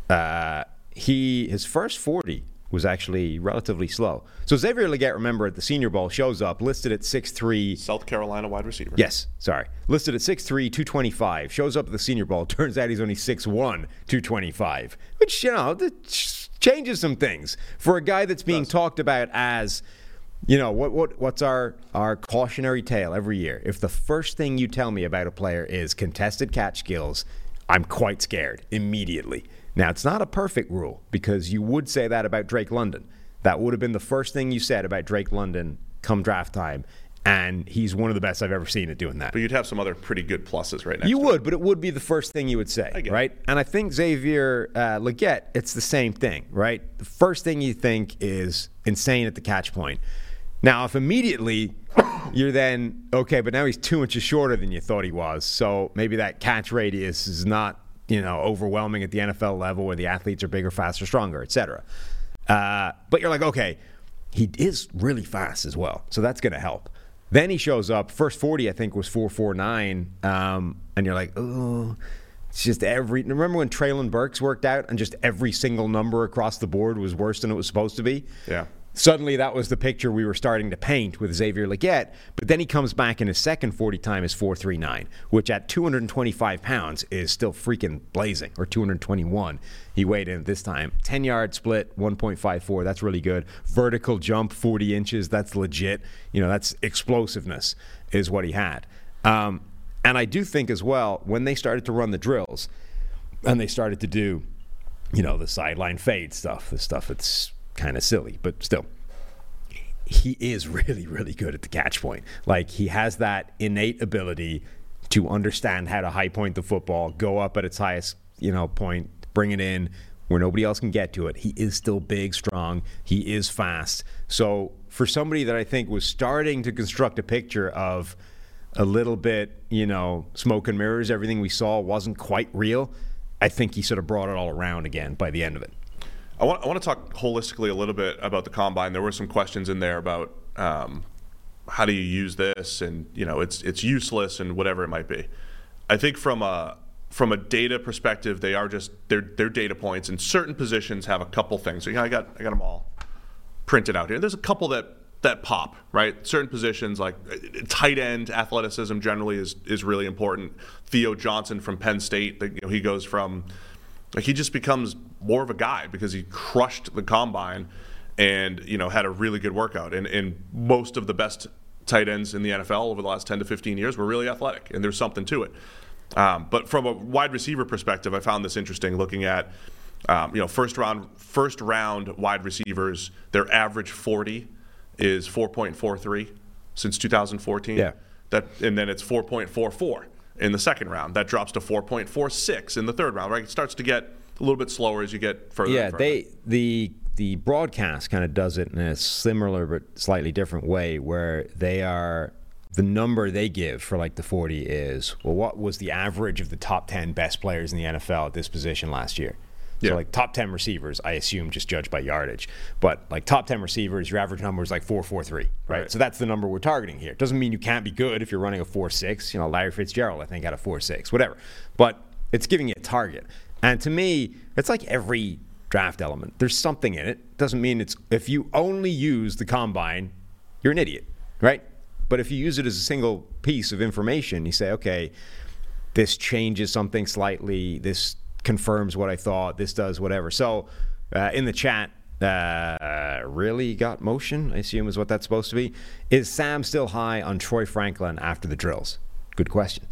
His first 40 was actually relatively slow. So Xavier Legette, remember, at the Senior Bowl, shows up, listed at 6'3". South Carolina wide receiver. Yes, sorry. Listed at 6'3", 225. Shows up at the Senior Bowl. Turns out he's only 6'1", 225. Which, you know, changes some things. For a guy that's being talked about as, you know, what's our cautionary tale every year? If the first thing you tell me about a player is contested catch skills, I'm quite scared immediately. Now, it's not a perfect rule because you would say that about Drake London. That would have been the first thing you said about Drake London come draft time, and he's one of the best I've ever seen at doing that. But you'd have some other pretty good pluses right next to You would, but it would be the first thing you would say, right? And I think Xavier Legette, it's the same thing, right? The first thing you think is insane at the catch point. Now, if immediately you're then, okay, but now he's 2 inches shorter than you thought he was, so maybe that catch radius is not, you know, overwhelming at the NFL level where the athletes are bigger, faster, stronger, et cetera. But you're like, okay, he is really fast as well, so that's going to help. Then he shows up. First 40, I think, was 4.49, and you're like, oh, it's just remember when Treylon Burks worked out and just every single number across the board was worse than it was supposed to be? Yeah. Suddenly, that was the picture we were starting to paint with Xavier Legette. But then he comes back in his second 40 time is 4.39, which at 225 pounds is still freaking blazing, or 221. He weighed in this time. 10-yard split, 1.54. That's really good. Vertical jump, 40 inches. That's legit. You know, that's explosiveness is what he had. And I do think as well, when they started to run the drills and they started to do, you know, the sideline fade stuff, the stuff that's kind of silly, but still, he is really, really good at the catch point. Like, he has that innate ability to understand how to high point the football, go up at its highest, you know, point, bring it in where nobody else can get to it. He is still big, strong. He is fast. So for somebody that I think was starting to construct a picture of a little bit, you know, smoke and mirrors, everything we saw wasn't quite real, I think he sort of brought it all around again by the end of it. I want to talk holistically a little bit about the combine. There were some questions in there about how do you use this, and you know it's useless and whatever it might be. I think from a data perspective, they are just they're data points, and certain positions have a couple things. So I got them all printed out here. There's a couple that pop, right? Certain positions like tight end athleticism generally is really important. Theo Johnson from Penn State, he goes from. Like, he just becomes more of a guy because he crushed the combine and had a really good workout. And most of the best tight ends in the NFL over the last 10 to 15 years were really athletic, and there's something to it. But from a wide receiver perspective, I found this interesting looking at first round wide receivers. Their average 40 is 4.43 since 2014. Yeah. And then it's 4.44 in the second round. That drops to 4.46 in the third round. Right, it starts to get a little bit slower as you get further. Yeah, and further. The broadcast kind of does it in a similar but slightly different way, where the number they give for like the 40 is, well, what was the average of the top 10 best players in the NFL at this position last year? So like top 10 receivers, I assume just judged by yardage. But like top 10 receivers, your average number is like 4.43, right? So that's the number we're targeting here. Doesn't mean you can't be good if you're running a 4.6. Larry Fitzgerald, I think, had a 4.6, whatever. But it's giving you a target. And to me, it's like every draft element. There's something in it. Doesn't mean if you only use the combine, you're an idiot, right? But if you use it as a single piece of information, you say, okay, this changes something slightly, this confirms what I thought, this does whatever. So in the chat, really got motion, I assume is what that's supposed to be. Is Sam still high on Troy Franklin after the drills? Good question.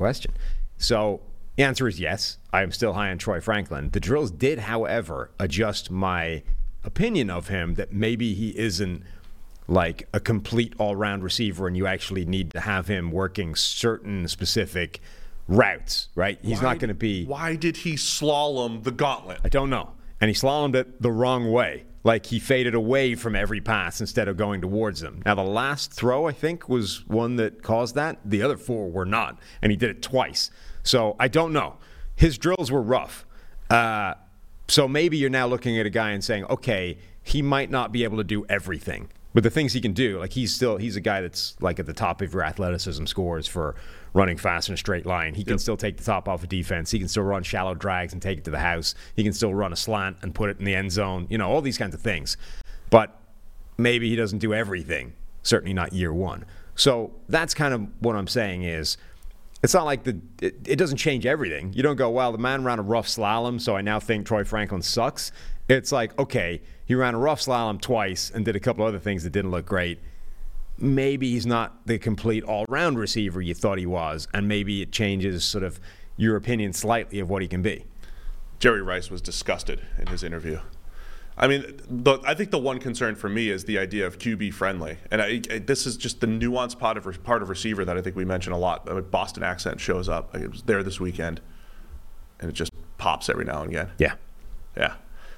So the answer is yes. I am still high on Troy Franklin. The drills did, however, adjust my opinion of him that maybe he isn't like a complete all-round receiver and you actually need to have him working certain specific routes, right? He's not going to be... Why did he slalom the gauntlet? I don't know. And he slalomed it the wrong way. Like he faded away from every pass instead of going towards them. Now, the last throw, I think, was one that caused that. The other four were not. And he did it twice. So I don't know. His drills were rough. So maybe you're now looking at a guy and saying, okay, he might not be able to do everything. But the things he can do, like he's a guy that's like at the top of your athleticism scores for running fast in a straight line. He can still take the top off a defense. He can still run shallow drags and take it to the house. He can still run a slant and put it in the end zone. All these kinds of things. But maybe he doesn't do everything. Certainly not year one. So that's kind of what I'm saying is, it's not like it doesn't change everything. You don't go, well, the man ran a rough slalom, so I now think Troy Franklin sucks. It's like, okay, he ran a rough slalom twice and did a couple other things that didn't look great. Maybe he's not the complete all-round receiver you thought he was, and maybe it changes sort of your opinion slightly of what he can be. Jerry Rice was disgusted in his interview. I mean, I think the one concern for me is the idea of QB friendly, and this is just the nuanced part of receiver that I think we mention a lot. The Boston accent shows up. It was there this weekend, and it just pops every now and again. Yeah.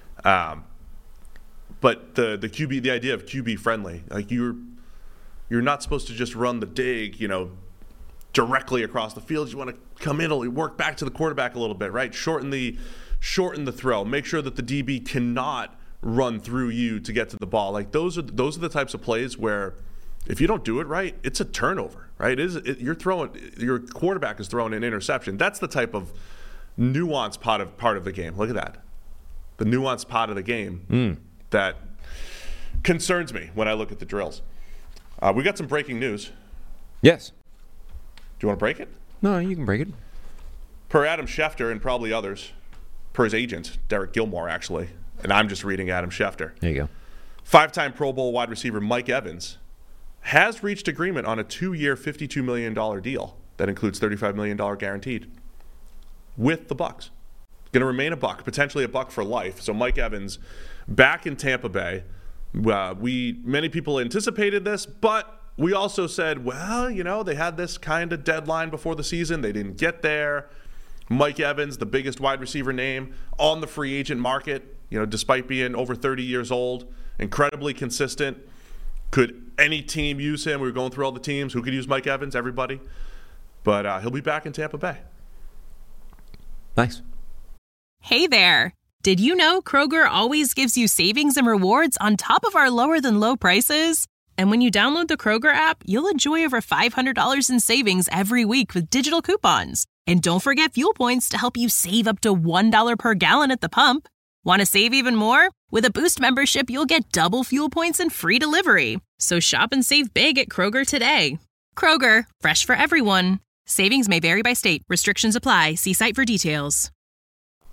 But the QB, the idea of QB friendly, like you're not supposed to just run the dig, directly across the field. You want to come in and work back to the quarterback a little bit, right? Shorten the throw. Make sure that the DB cannot run through you to get to the ball. Like those are the types of plays where if you don't do it right, it's a turnover, right? Your quarterback is throwing an interception. That's the type of nuanced part of the game. Look at that. The nuanced part of the game that concerns me when I look at the drills. We got some breaking news. Yes. Do you want to break it? No, you can break it. Per Adam Schefter and probably others, per his agent, Derek Gilmore, actually, and I'm just reading Adam Schefter. There you go. 5-time Pro Bowl wide receiver Mike Evans has reached agreement on a 2-year, $52 million deal that includes $35 million guaranteed with the Bucs. Going to remain a Buck, potentially a Buck for life. So Mike Evans back in Tampa Bay. Many people anticipated this, but we also said, well, they had this kind of deadline before the season. They didn't get there. Mike Evans, the biggest wide receiver name on the free agent market, despite being over 30 years old, incredibly consistent. Could any team use him? We were going through all the teams. Who could use Mike Evans? Everybody. But he'll be back in Tampa Bay. Nice. Hey there. Did you know Kroger always gives you savings and rewards on top of our lower-than-low prices? And when you download the Kroger app, you'll enjoy over $500 in savings every week with digital coupons. And don't forget fuel points to help you save up to $1 per gallon at the pump. Want to save even more? With a Boost membership, you'll get double fuel points and free delivery. So shop and save big at Kroger today. Kroger, fresh for everyone. Savings may vary by state. Restrictions apply. See site for details.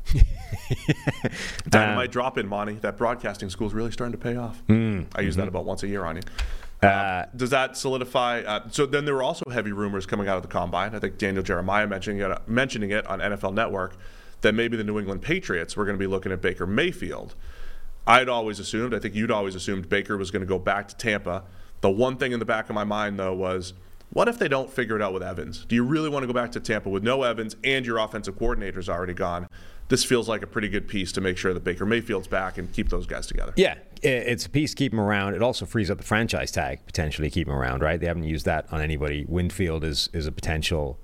Dynamite drop in, Monty. That broadcasting school is really starting to pay off. I use that about once a year on you. Does that solidify? So then there were also heavy rumors coming out of the Combine. I think Daniel Jeremiah mentioning it on NFL Network that maybe the New England Patriots were going to be looking at Baker Mayfield. I'd always assumed, I think you'd always assumed Baker was going to go back to Tampa. The one thing in the back of my mind, though, was what if they don't figure it out with Evans? Do you really want to go back to Tampa with no Evans and your offensive coordinator's already gone? This feels like a pretty good piece to make sure that Baker Mayfield's back and keep those guys together. Yeah, it's a piece to keep him around. It also frees up the franchise tag, potentially keep him around, right? They haven't used that on anybody. Winfield is a potential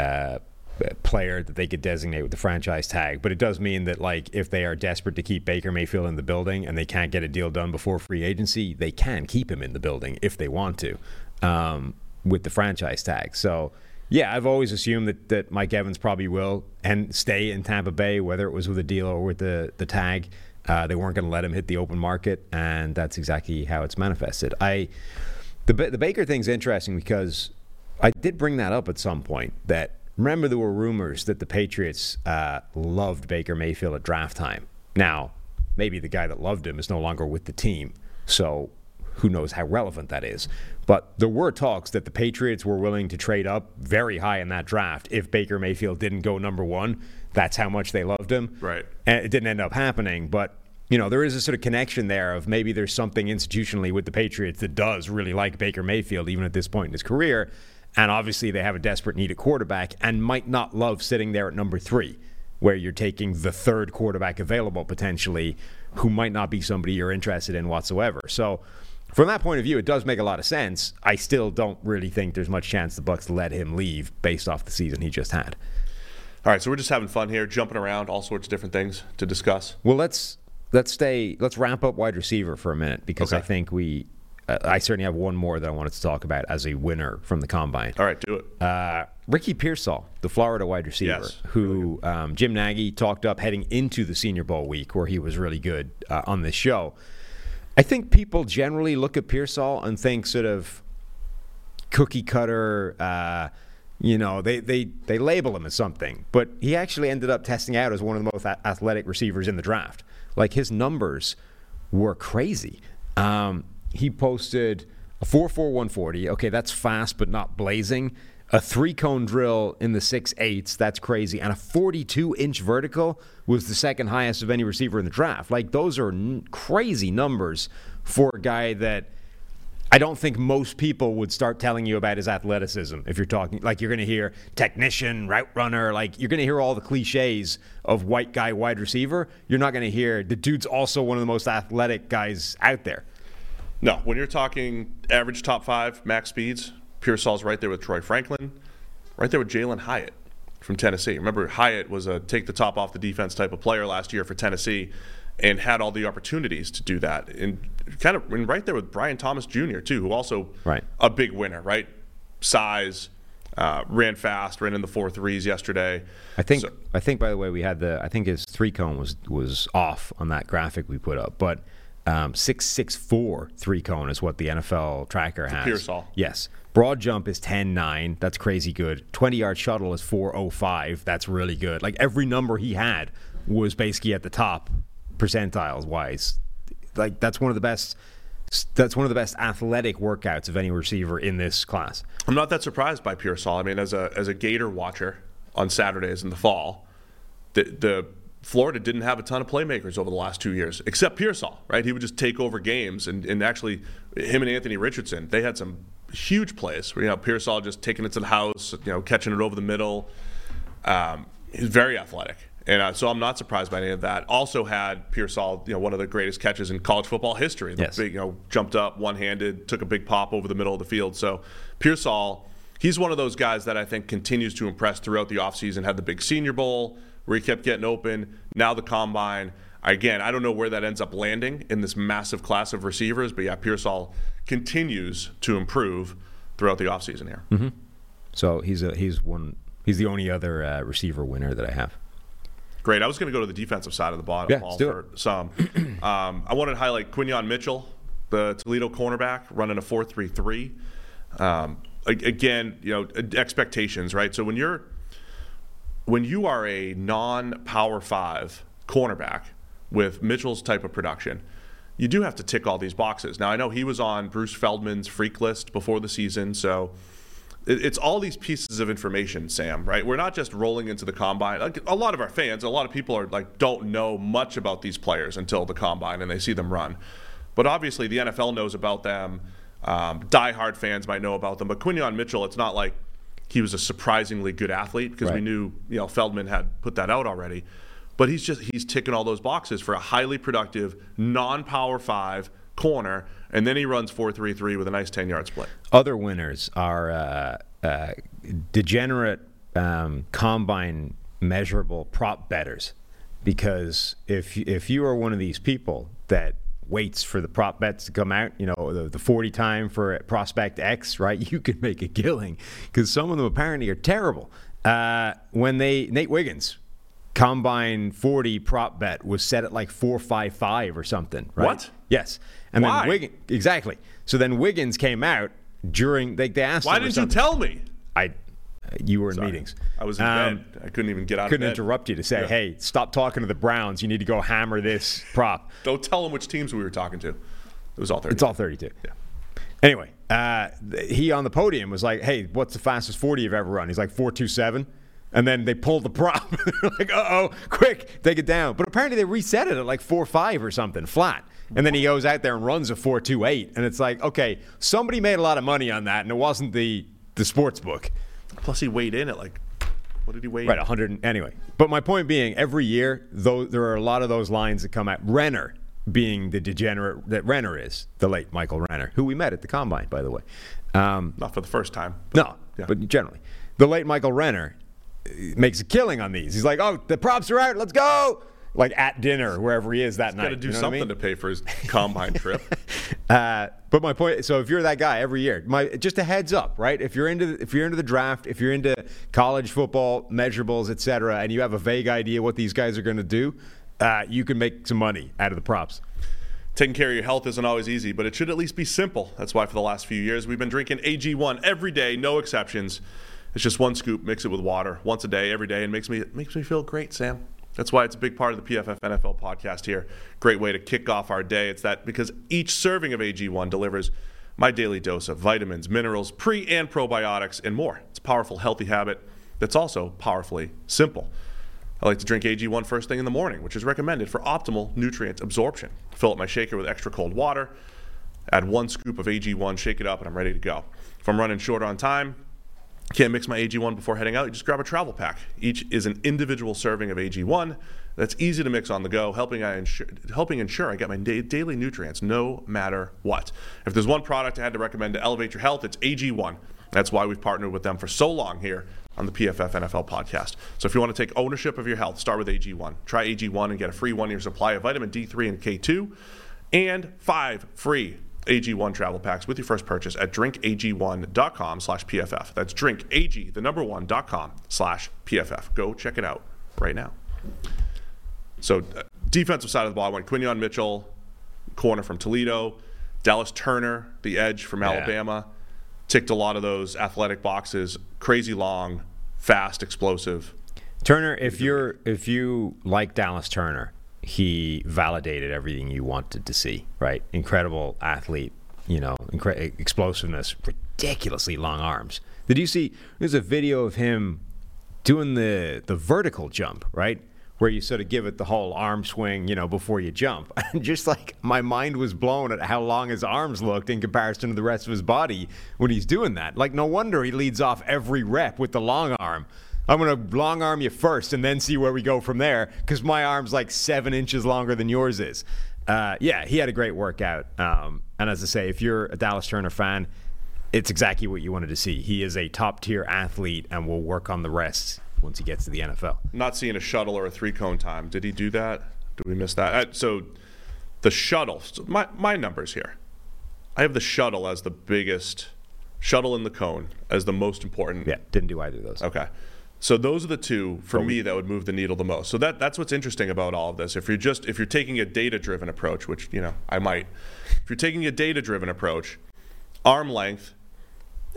player that they could designate with the franchise tag. But it does mean that, like, if they are desperate to keep Baker Mayfield in the building and they can't get a deal done before free agency, they can keep him in the building if they want to with the franchise tag. So, yeah, I've always assumed that Mike Evans probably will and stay in Tampa Bay, whether it was with a deal or with the tag. They weren't going to let him hit the open market, and that's exactly how it's manifested. The Baker thing's interesting because I did bring that up at some point. That remember there were rumors that the Patriots loved Baker Mayfield at draft time. Now, maybe the guy that loved him is no longer with the team, so who knows how relevant that is. But there were talks that the Patriots were willing to trade up very high in that draft if Baker Mayfield didn't go number one. That's how much they loved him. Right. And it didn't end up happening. But, you know, there is a sort of connection there of maybe there's something institutionally with the Patriots that does really like Baker Mayfield, even at this point in his career. And obviously they have a desperate need at quarterback and might not love sitting there at number 3, where you're taking the third quarterback available potentially, who might not be somebody you're interested in whatsoever. So from that point of view, it does make a lot of sense. I still don't really think there's much chance the Bucs let him leave based off the season he just had. All right, so we're just having fun here, jumping around, all sorts of different things to discuss. Well, let's wrap up wide receiver for a minute, because okay. I think I certainly have one more that I wanted to talk about as a winner from the Combine. All right, do it. Ricky Pearsall, the Florida wide receiver, yes, who Jim Nagy talked up heading into the Senior Bowl week, where he was really good on this show. I think people generally look at Pearsall and think sort of cookie cutter, they label him as something. But he actually ended up testing out as one of the most athletic receivers in the draft. Like, his numbers were crazy. He posted a 4.4 140. Okay, that's fast but not blazing. A 3-cone drill in the 6.8s. That's crazy. And a 42-inch vertical was the second highest of any receiver in the draft. Like, those are crazy numbers for a guy that I don't think most people would start telling you about his athleticism. If you're talking, like, you're going to hear technician, route runner, like, you're going to hear all the cliches of white guy wide receiver. You're not going to hear the dude's also one of the most athletic guys out there. No, when you're talking average top 5 max speeds, Pearsall's right there with Troy Franklin, right there with Jalen Hyatt from Tennessee. Remember, Hyatt was a take the top off the defense type of player last year for Tennessee and had all the opportunities to do that. And right there with Brian Thomas Jr., too, who also a big winner, right? Size, ran fast, ran in the 4.3s yesterday. I think, by the way, we had I think his 3-cone was off on that graphic we put up, but 6.64 3-cone is what the NFL tracker has. Pearsall. Yes. Broad jump is 10.9. That's crazy good. 20-yard shuttle is 4.05. That's really good. Like, every number he had was basically at the top percentiles wise. Like, that's one of the best athletic workouts of any receiver in this class. I'm not that surprised by Pearsall. I mean, as a Gator watcher on Saturdays in the fall, the Florida didn't have a ton of playmakers over the last 2 years, except Pearsall, right? He would just take over games, and actually, him and Anthony Richardson, they had some huge plays where, Pearsall just taking it to the house, catching it over the middle. He's very athletic, and so I'm not surprised by any of that. Also had Pearsall, one of the greatest catches in college football history. Yes. Big, jumped up one-handed, took a big pop over the middle of the field. So Pearsall, he's one of those guys that I think continues to impress throughout the offseason. Had the big Senior Bowl where he kept getting open. Now the Combine. Again, I don't know where that ends up landing in this massive class of receivers, but yeah, Pearsall continues to improve throughout the offseason here. Mm-hmm. So he's the only other receiver winner that I have. Great. I was going to go to the defensive side of the ball for some. I wanted to highlight Quinyon Mitchell, the Toledo cornerback, running a 4.33. Again, expectations, right? So when you're when you are a non-Power 5 cornerback with Mitchell's type of production, you do have to tick all these boxes. Now, I know he was on Bruce Feldman's freak list before the season, so it's all these pieces of information, Sam, right? We're not just rolling into the combine. Like, a lot of our fans, a lot of people are like don't know much about these players until the combine and they see them run. But obviously the NFL knows about them. Diehard fans might know about them. But Quinyon Mitchell, it's not like he was a surprisingly good athlete because we knew Feldman had put that out already. But he's ticking all those boxes for a highly productive, non-Power 5 corner, and then he runs 4.33 with a nice 10-yard split. Other winners are degenerate combine measurable prop bettors, because if you are one of these people that waits for the prop bets to come out, the 40 time for prospect X, right? You can make a killing because some of them apparently are terrible. Nate Wiggins combine 40 prop bet was set at like 4.55 or something, right? What? Yes. And Why? then Wiggins, exactly. So then Wiggins came out during, they asked Why him didn't you tell me? You were in Sorry. meetings. I was in bed. I couldn't even get out of bed. Couldn't interrupt you to say, hey, stop talking to the Browns. You need to go hammer this prop. Don't tell them which teams we were talking to. It was all 32. It's all 32. Yeah. Anyway, he on the podium was like, hey, what's the fastest 40 you've ever run? He's like 4.27. And then they pulled the prop. They're like, uh-oh, quick, take it down. But apparently they reset it at like 4.5 or something, flat. And then he goes out there and runs a 4.28. And it's like, okay, somebody made a lot of money on that, and it wasn't the sports book. Plus he weighed in at like, what did he weigh in? Right, 100. Anyway. But my point being, every year, though, there are a lot of those lines that come out. Renner being the degenerate that Renner is, the late Michael Renner, who we met at the Combine, by the way. Not for the first time. But generally. The late Michael Renner makes a killing on these. He's like, oh, the props are out, let's go. Like at dinner, wherever he is that night. Got to do something to pay for his combine trip. But my point, so if you're that guy every year, just a heads up, right? If you're into the draft, if you're into college football, measurables, etc., and you have a vague idea what these guys are going to do, you can make some money out of the props. Taking care of your health isn't always easy, but it should at least be simple. That's why for the last few years we've been drinking AG1 every day, no exceptions. It's just one scoop, mix it with water once a day, every day, and makes me feel great, Sam. That's why it's a big part of the PFF NFL podcast here. Great way to kick off our day. It's that because each serving of AG1 delivers my daily dose of vitamins, minerals, pre- and probiotics, and more. It's a powerful, healthy habit that's also powerfully simple. I like to drink AG1 first thing in the morning, which is recommended for optimal nutrient absorption. Fill up my shaker with extra cold water, add one scoop of AG1, shake it up, and I'm ready to go. If I'm running short on time, can't mix my AG1 before heading out, you just grab a travel pack. Each is an individual serving of AG1 that's easy to mix on the go, helping ensure I get my daily nutrients no matter what. If there's one product I had to recommend to elevate your health, it's AG1. That's why we've partnered with them for so long here on the PFF NFL podcast. So if you want to take ownership of your health, start with AG1. Try AG1 and get a free 1-year supply of vitamin D3 and K2 and 5 free AG1 travel packs with your first purchase at drinkag1.com/PFF. That's drinkag1.com/PFF. Go check it out right now. So defensive side of the ball, I went Quinyon Mitchell, corner from Toledo, Dallas Turner, the edge from Alabama. Ticked a lot of those athletic boxes, crazy long, fast, explosive. Turner, if you like Dallas Turner, he validated everything you wanted to see, right? Incredible athlete, explosiveness, ridiculously long arms. Did you see, there's a video of him doing the vertical jump, right? Where you sort of give it the whole arm swing, before you jump. And just like my mind was blown at how long his arms looked in comparison to the rest of his body when he's doing that. Like, no wonder he leads off every rep with the long arm. I'm going to long arm you first and then see where we go from there because my arm's like 7 inches longer than yours is. He had a great workout. And as I say, if you're a Dallas Turner fan, it's exactly what you wanted to see. He is a top-tier athlete and will work on the rest once he gets to the NFL. Not seeing a shuttle or a 3-cone time. Did he do that? Did we miss that? So the shuttle, so my numbers here. I have the shuttle as the biggest, shuttle in the cone as the most important. Yeah, didn't do either of those. Okay. So those are the two for me that would move the needle the most. So that's what's interesting about all of this. If you're taking a data-driven approach, which I might. If you're taking a data-driven approach, arm length,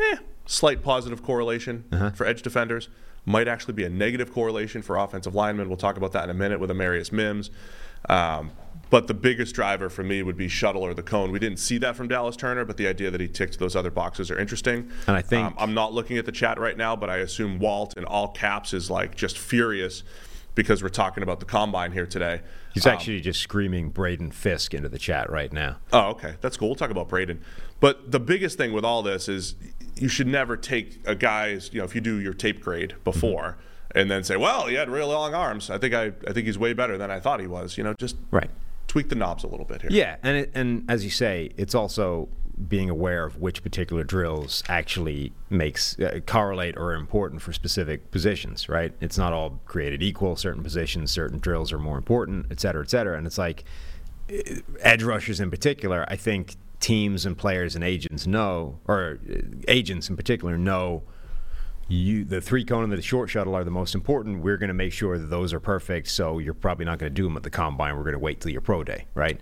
slight positive correlation for edge defenders. Might actually be a negative correlation for offensive linemen. We'll talk about that in a minute with Amarius Mims. But the biggest driver for me would be shuttle or the cone. We didn't see that from Dallas Turner, but the idea that he ticked those other boxes are interesting. And I think I'm not looking at the chat right now, but I assume Walt in all caps is like just furious because we're talking about the combine here today. He's actually just screaming Braden Fisk into the chat right now. Oh, okay. That's cool. We'll talk about Braden. But the biggest thing with all this is you should never take a guy's, if you do your tape grade before and then say, well, he had really long arms. I think he's way better than I thought he was. Just right. Tweak the knobs a little bit here. Yeah, and as you say, it's also being aware of which particular drills actually makes correlate or are important for specific positions, right? It's not all created equal. Certain positions, certain drills are more important, et cetera, et cetera. And it's like edge rushers in particular, I think teams and players and agents know, or agents in particular know, the three cone and the short shuttle are the most important. We're going to make sure that those are perfect, so you're probably not going to do them at the combine. We're going to wait till your pro day, right?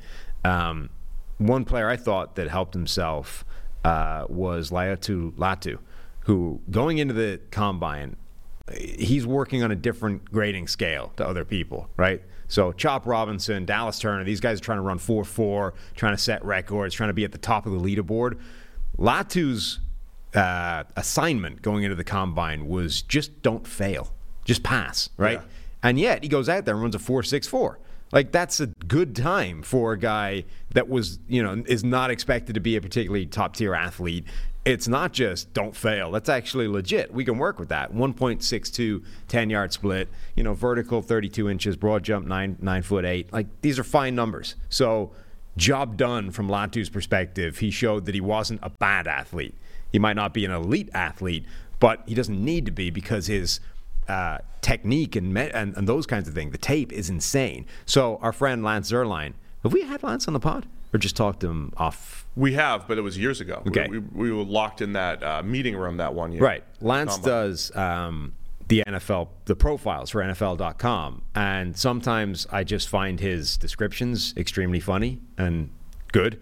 One player I thought that helped himself was Laiatu Latu, who going into the combine, he's working on a different grading scale to other people, right? So Chop Robinson, Dallas Turner, these guys are trying to run 4.4, trying to set records, trying to be at the top of the leaderboard. Latu's assignment going into the combine was just don't fail, just pass, right? Yeah. And yet he goes out there and runs a 4.64. Like, that's a good time for a guy that was, is not expected to be a particularly top-tier athlete. It's not just don't fail. That's actually legit. We can work with that. 1.62 10-yard split, vertical 32 inches, broad jump 9'8". Like, these are fine numbers. So, job done from Latu's perspective. He showed that he wasn't a bad athlete. He might not be an elite athlete, but he doesn't need to be because his technique and those kinds of things, the tape is insane. So our friend Lance Zierlein, have we had Lance on the pod or just talked to him off? We have, but it was years ago. Okay. We were locked in that meeting room that one year. Right. Lance does the NFL, the profiles for NFL.com, and sometimes I just find his descriptions extremely funny and good.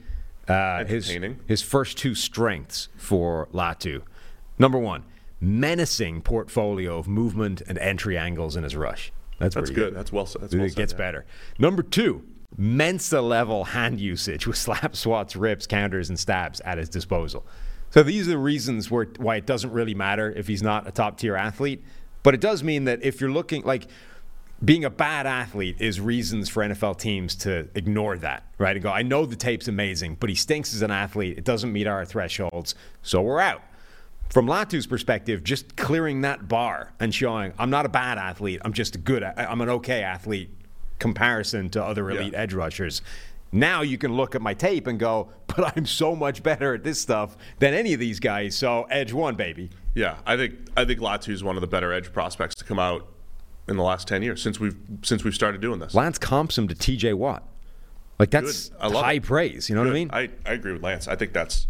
His first two strengths for Latu. Number one, menacing portfolio of movement and entry angles in his rush. That's good. That's well said. It gets better. Number two, Mensa-level hand usage with slap, swats, rips, counters, and stabs at his disposal. So these are the reasons why it doesn't really matter if he's not a top-tier athlete. But it does mean that if you're looking, like, being a bad athlete is reasons for NFL teams to ignore that, right? And go, I know the tape's amazing, but he stinks as an athlete. It doesn't meet our thresholds, so we're out. From Latu's perspective, just clearing that bar and showing I'm not a bad athlete, I'm an okay athlete comparison to other elite edge rushers. Now you can look at my tape and go, but I'm so much better at this stuff than any of these guys, so edge one, baby. Yeah, I think Latu's one of the better edge prospects to come out in the last 10 years since we've started doing this. Lance comps him to TJ Watt. Like, that's high praise, you know what I mean? I agree with Lance. I think that's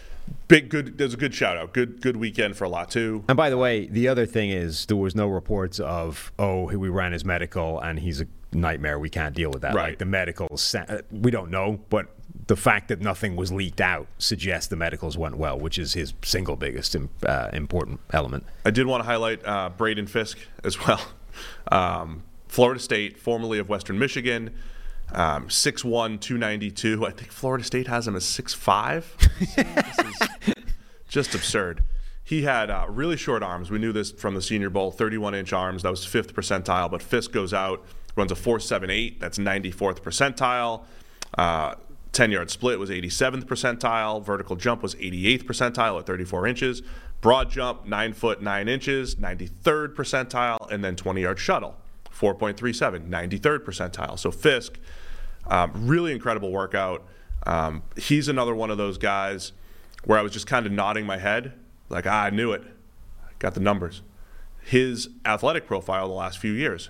good. There's a good shout out. Good weekend for Latu. And by the way, the other thing is there was no reports of, we ran his medical and he's a nightmare. We can't deal with that. Right. Like, the medicals, we don't know, but the fact that nothing was leaked out suggests the medicals went well, which is his single biggest important element. I did want to highlight Braden Fisk as well. Florida State, formerly of Western Michigan, 6'1", 292. I think Florida State has him as 6'5". This is just absurd. He had really short arms. We knew this from the Senior Bowl, 31-inch arms. That was 5th percentile, but Fisk goes out, runs a 4.78. That's 94th percentile. 10-yard split was 87th percentile. Vertical jump was 88th percentile at 34 inches. Broad jump, 9 foot 9 inches, 93rd percentile. And then 20-yard shuttle, 4.37, 93rd percentile. So Fisk, really incredible workout. He's another one of those guys where I was just kind of nodding my head, like, I knew it. Got the numbers. His athletic profile the last few years,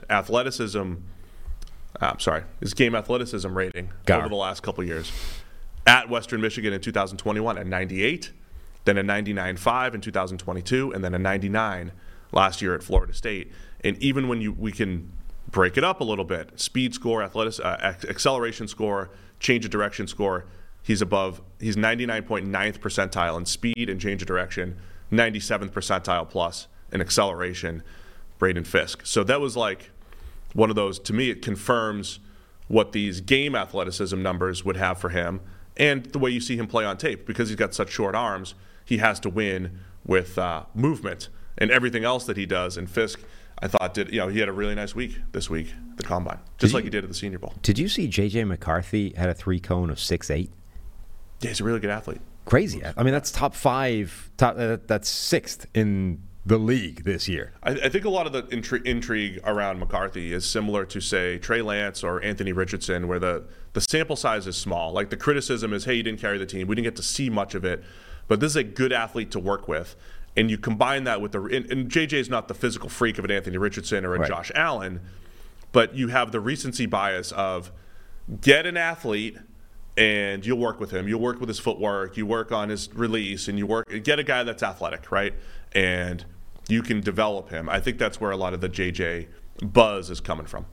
his game athleticism rating over the last couple years. At Western Michigan in 2021 at 98, then a 99.5 in 2022, and then a 99 last year at Florida State. And even when we can break it up a little bit, speed score, acceleration score, change of direction score, he's 99.9th percentile in speed and change of direction, 97th percentile plus in acceleration, Braden Fisk. So that was like one of those, to me, it confirms what these game athleticism numbers would have for him and the way you see him play on tape. Because he's got such short arms, he has to win with movement and everything else that he does. And Fisk, I thought, he had a really nice week this week, the Combine, just like he did at the Senior Bowl. Did you see J.J. McCarthy had a 3-cone of 6'8"? Yeah, he's a really good athlete. Crazy. I mean, that's top 5. That's 6th in the league this year. I think a lot of the intrigue around McCarthy is similar to, say, Trey Lance or Anthony Richardson, where the sample size is small. Like, the criticism is, hey, you didn't carry the team. We didn't get to see much of it. But this is a good athlete to work with. And you combine that with and JJ is not the physical freak of an Anthony Richardson or a Josh Allen, but you have the recency bias of get an athlete and you'll work with him. You'll work with his footwork. You work on his release, and get a guy that's athletic, right? And you can develop him. I think that's where a lot of the JJ buzz is coming from.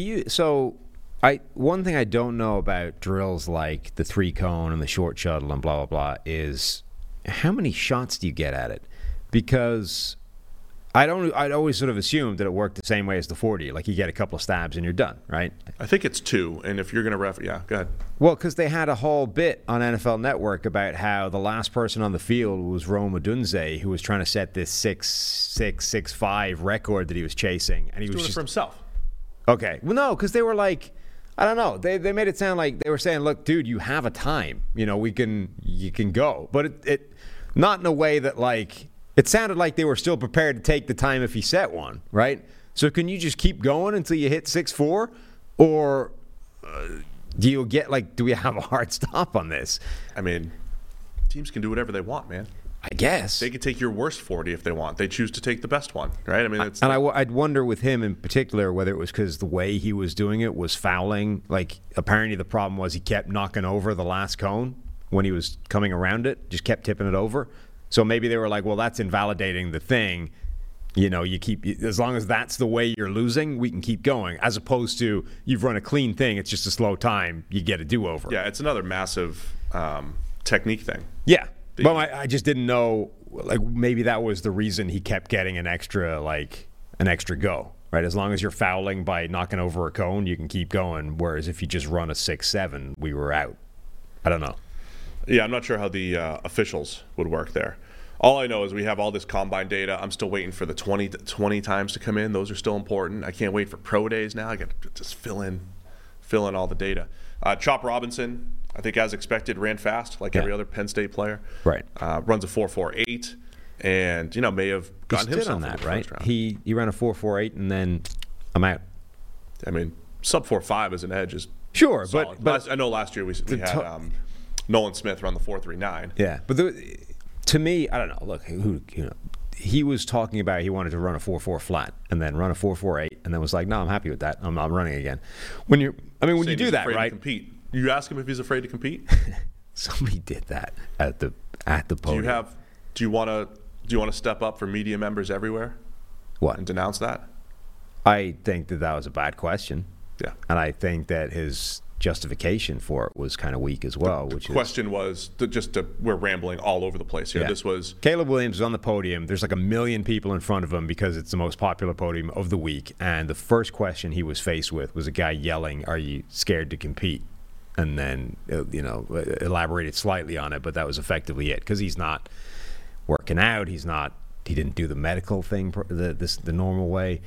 One thing I don't know about drills like the 3-cone and the short shuttle and blah, blah, blah is how many shots do you get at it? Because I'd always sort of assumed that it worked the same way as the 40. Like, you get a couple of stabs and you're done, right? I think it's 2. And if you're going to go ahead. Well, because they had a whole bit on NFL Network about how the last person on the field was Rome Odunze, who was trying to set this 6'6", 6'5" record that he was chasing. And he was doing it for himself. Okay. Well, no, because they were like, I don't know. They made it sound like they were saying, look, dude, you have a time. You can go. But it not in a way that, like, it sounded like they were still prepared to take the time if he set one, right? So can you just keep going until you hit 6'4"? Or do we have a hard stop on this? I mean, teams can do whatever they want, man. I guess. They could take your worst 40 if they want. They choose to take the best one, right? I mean, I'd wonder with him in particular whether it was because the way he was doing it was fouling. Like, apparently the problem was he kept knocking over the last cone when he was coming around it, just kept tipping it over. So maybe they were like, well, that's invalidating the thing. You keep, as long as that's the way you're losing, we can keep going. As opposed to you've run a clean thing, it's just a slow time, you get a do-over. Yeah, it's another massive technique thing. Yeah, but I just didn't know, like, maybe that was the reason he kept getting an extra go, right? As long as you're fouling by knocking over a cone, you can keep going. Whereas if you just run a 6'7", we were out. I don't know. Yeah, I'm not sure how the officials would work there. All I know is we have all this combine data. I'm still waiting for the 20 times to come in. Those are still important. I can't wait for pro days now. I got to just fill in all the data. Chop Robinson, I think as expected, ran fast like every other Penn State player. Right. Runs a 4.48, and may have gotten himself on that, in the right? first round. He ran a 4.48, and then I'm out. I mean, sub 4.5 as an edge is sure, solid. but I know last year we had Nolan Smith run the 4.39. Yeah, but to me, I don't know. Look, he was talking about he wanted to run a 4.4 flat and then run a 4.48, and then was like, no, I'm happy with that. I'm running again. When you do that, right? To compete. You ask him if he's afraid to compete. Somebody did that at the podium. Do you want to step up for media members everywhere? What? And denounce that? I think that was a bad question. Yeah, and I think that his justification for it was kind of weak as well. The question was we're rambling all over the place here. Yeah. This was Caleb Williams was on the podium. There's like 1 million people in front of him because it's the most popular podium of the week. And the first question he was faced with was a guy yelling, "Are you scared to compete?" And then elaborated slightly on it, but that was effectively it because he's not working out. He didn't do the medical thing the normal way.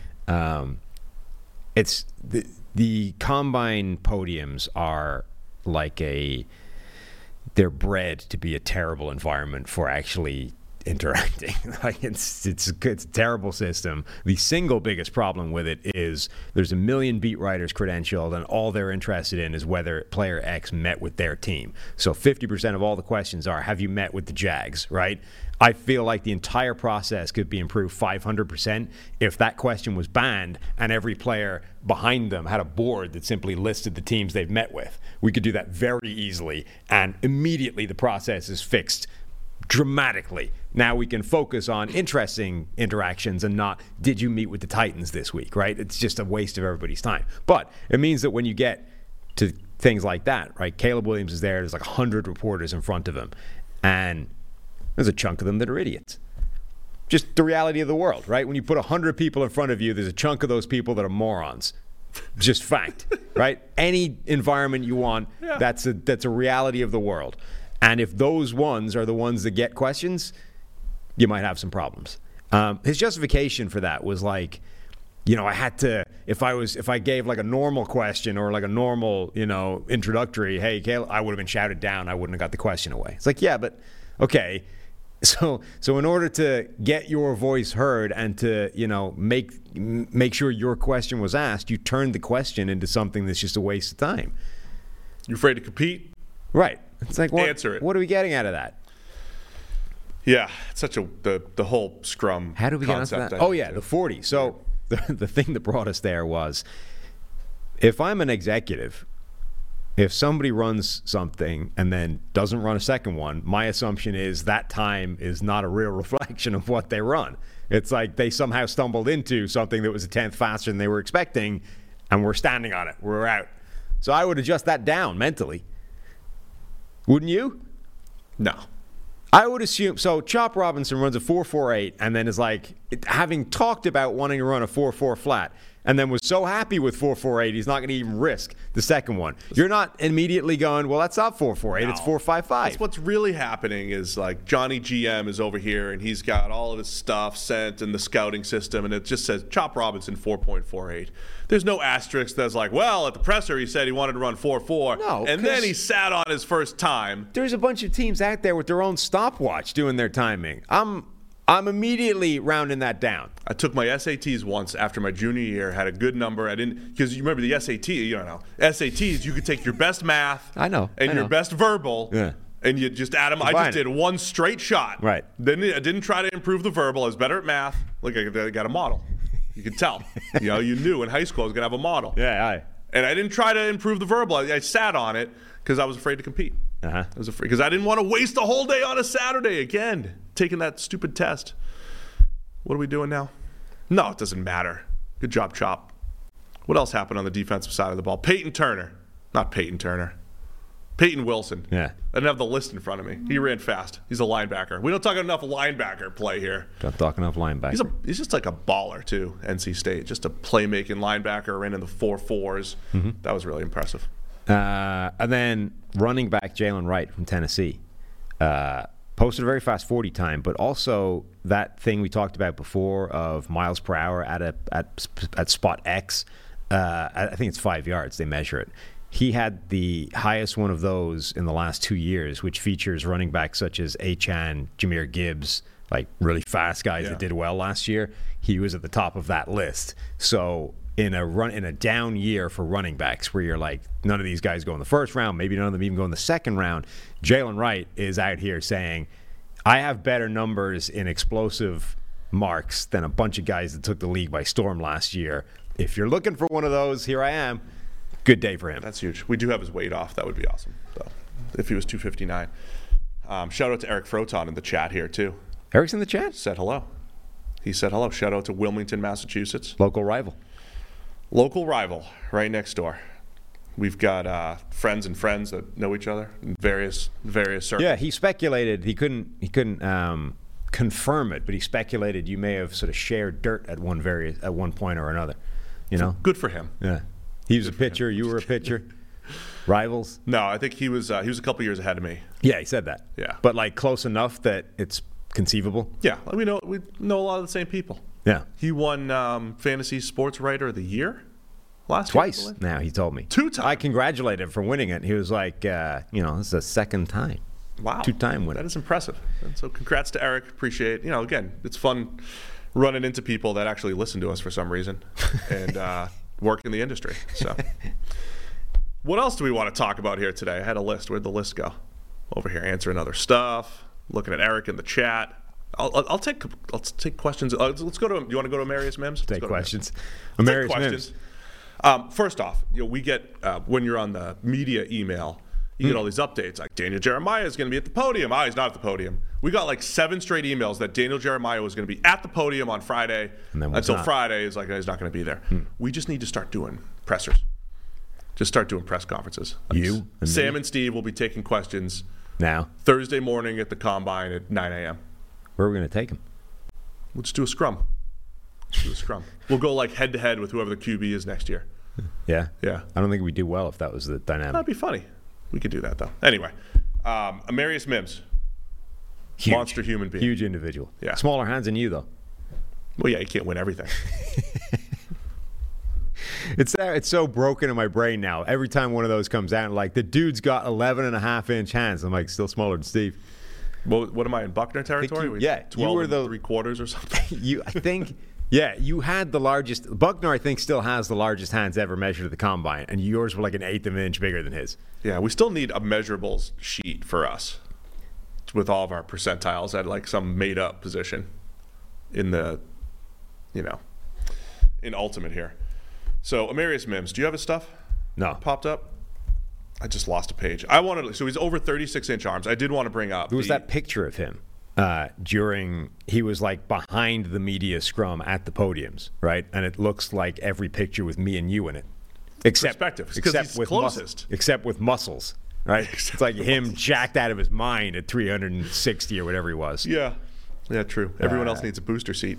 It's the combine podiums are like they're bred to be a terrible environment for actually interacting. Like it's a terrible system. The single biggest problem with it is there's 1 million beat writers credentialed, and all they're interested in is whether player X met with their team. So 50% of all the questions are, have you met with the Jags, right? I feel like the entire process could be improved 500% if that question was banned and every player behind them had a board that simply listed the teams they've met with. We could do that very easily, and immediately the process is fixed dramatically. Now we can focus on interesting interactions and not, did you meet with the Titans this week, right? It's just a waste of everybody's time. But it means that when you get to things like that, right, Caleb Williams is there's like 100 reporters in front of him, and there's a chunk of them that are idiots. just the reality of the world, right? When you put 100 people in front of you, there's a chunk of those people that are morons. Just fact, right? Any environment you want, that's a reality of the world. And if those ones are the ones that get questions, you might have some problems. His justification for that was like, I had to, if I gave like a normal question or like a normal, introductory, hey, Caleb, I would have been shouted down. I wouldn't have got the question away. It's like, yeah, but okay. So in order to get your voice heard and to, make sure your question was asked, you turned the question into something that's just a waste of time. You're afraid to compete? Right. It's like, answer it. What are we getting out of that? Yeah, it's such the whole scrum. How do we get onto that? Oh yeah, the 40. So the thing that brought us there was, if I'm an executive, if somebody runs something and then doesn't run a second one, my assumption is that time is not a real reflection of what they run. It's like they somehow stumbled into something that was a tenth faster than they were expecting, and we're standing on it. We're out. So I would adjust that down mentally. Wouldn't you? No. I would assume. So Chop Robinson runs a 4.48 and then is like, having talked about wanting to run a 4.4 flat, and then was so happy with 4.48, he's not going to even risk the second one. You're not immediately going, well, that's not 4.48, it's 4.55. That's what's really happening is like Johnny GM is over here and he's got all of his stuff sent in the scouting system, and it just says Chop Robinson 4.48. There's no asterisk that's like, well, at the presser he said he wanted to run 4.4, no, and then he sat on his first time. There's a bunch of teams out there with their own stopwatch doing their timing. I'm immediately rounding that down. I took my SATs once after my junior year, had a good number. I didn't, because you remember the SAT, SATs, you could take your best math and your best verbal, and you just add them. I just did one straight shot. Right. Then I didn't try to improve the verbal. I was better at math. Look, I got a model. You could tell. You knew in high school I was going to have a model. Yeah, And I didn't try to improve the verbal. I sat on it because I was afraid to compete. I was afraid because I didn't want to waste a whole day on a Saturday again taking that stupid test. What are we doing now? No, it doesn't matter. Good job, Chop. What else happened on the defensive side of the ball? Peyton Wilson. Yeah. I didn't have the list in front of me. He ran fast. He's a linebacker. We don't talk enough linebacker play here. Don't talk enough linebacker. He's just like a baller, too, NC State. Just a playmaking linebacker, ran in the 4.4s. Mm-hmm. That was really impressive. And then running back Jalen Wright from Tennessee posted a very fast 40 time, but also that thing we talked about before of miles per hour at spot X. I think it's 5 yards. They measure it. He had the highest one of those in the last 2 years, which features running backs such as Achane, Jahmyr Gibbs, like really fast guys that did well last year. He was at the top of that list. So in a down year for running backs, where you're like, none of these guys go in the first round, maybe none of them even go in the second round, Jalen Wright is out here saying, I have better numbers in explosive marks than a bunch of guys that took the league by storm last year. If you're looking for one of those, here I am. Good day for him. That's huge. We do have his weight off. That would be awesome, though, if he was 259. Shout out to Eric Froton in the chat here, too. Eric's in the chat? Said hello. He said hello. Shout out to Wilmington, Massachusetts. Local rival right next door. We've got friends that know each other in various circles. Yeah, he speculated. He couldn't confirm it, but he speculated you may have sort of shared dirt at one point or another. Good for him. Yeah, he was a pitcher. You were a pitcher. Rivals? No, I think he was a couple years ahead of me. Yeah, he said that. Yeah, but like close enough that it's conceivable. Yeah, we know a lot of the same people. Yeah, he won Fantasy Sports Writer of the Year twice. Year, now he told me 2 times. I congratulated him for winning it. He was like, this is the second time. Wow, 2-time winner. That is impressive. And so, congrats to Eric. Appreciate it. Again, it's fun running into people that actually listen to us for some reason and work in the industry. So, what else do we want to talk about here today? I had a list. Where'd the list go? Over here, answering other stuff. Looking at Eric in the chat. I'll take questions. Let's go to. You want to go to Amarius Mims? Take questions. Amarius Mims. First off, we get when you're on the media email, you get all these updates like Daniel Jeremiah is going to be at the podium. He's not at the podium. We got like 7 straight emails that Daniel Jeremiah was going to be at the podium on Friday until Friday is like he's not going to be there. We just need to start doing pressers. Just start doing press conferences. You, and Sam and Steve will be taking questions now Thursday morning at the Combine at 9 a.m. Where are we going to take him? We'll just do a scrum. We'll go like head-to-head with whoever the QB is next year. Yeah? Yeah. I don't think we'd do well if that was the dynamic. That'd be funny. We could do that, though. Anyway, Amarius Mims. Huge. Monster human being. Huge individual. Yeah. Smaller hands than you, though. Well, yeah, you can't win everything. It's so broken in my brain now. Every time one of those comes out, like, the dude's got 11.5-inch hands. I'm like, still smaller than Steve. Well, what am I, in Buckner territory? Yeah. 12 you were and 3/4 or something? I think, yeah, you had the largest. Buckner, I think, still has the largest hands ever measured at the combine, and yours were like an 1/8 of an inch bigger than his. Yeah, we still need a measurables sheet for us with all of our percentiles at like some made-up position in the, in Ultimate here. So, Amarius Mims, do you have his stuff? No. Popped up? I just lost a page. So he's over 36-inch arms. I did want to bring up. There was that picture of him he was like behind the media scrum at the podiums, right? And it looks like every picture with me and you in it. Perspective, because he's with closest. Except with muscles, right? It's like him jacked out of his mind at 360 or whatever he was. Yeah. Yeah, true. Everyone else needs a booster seat.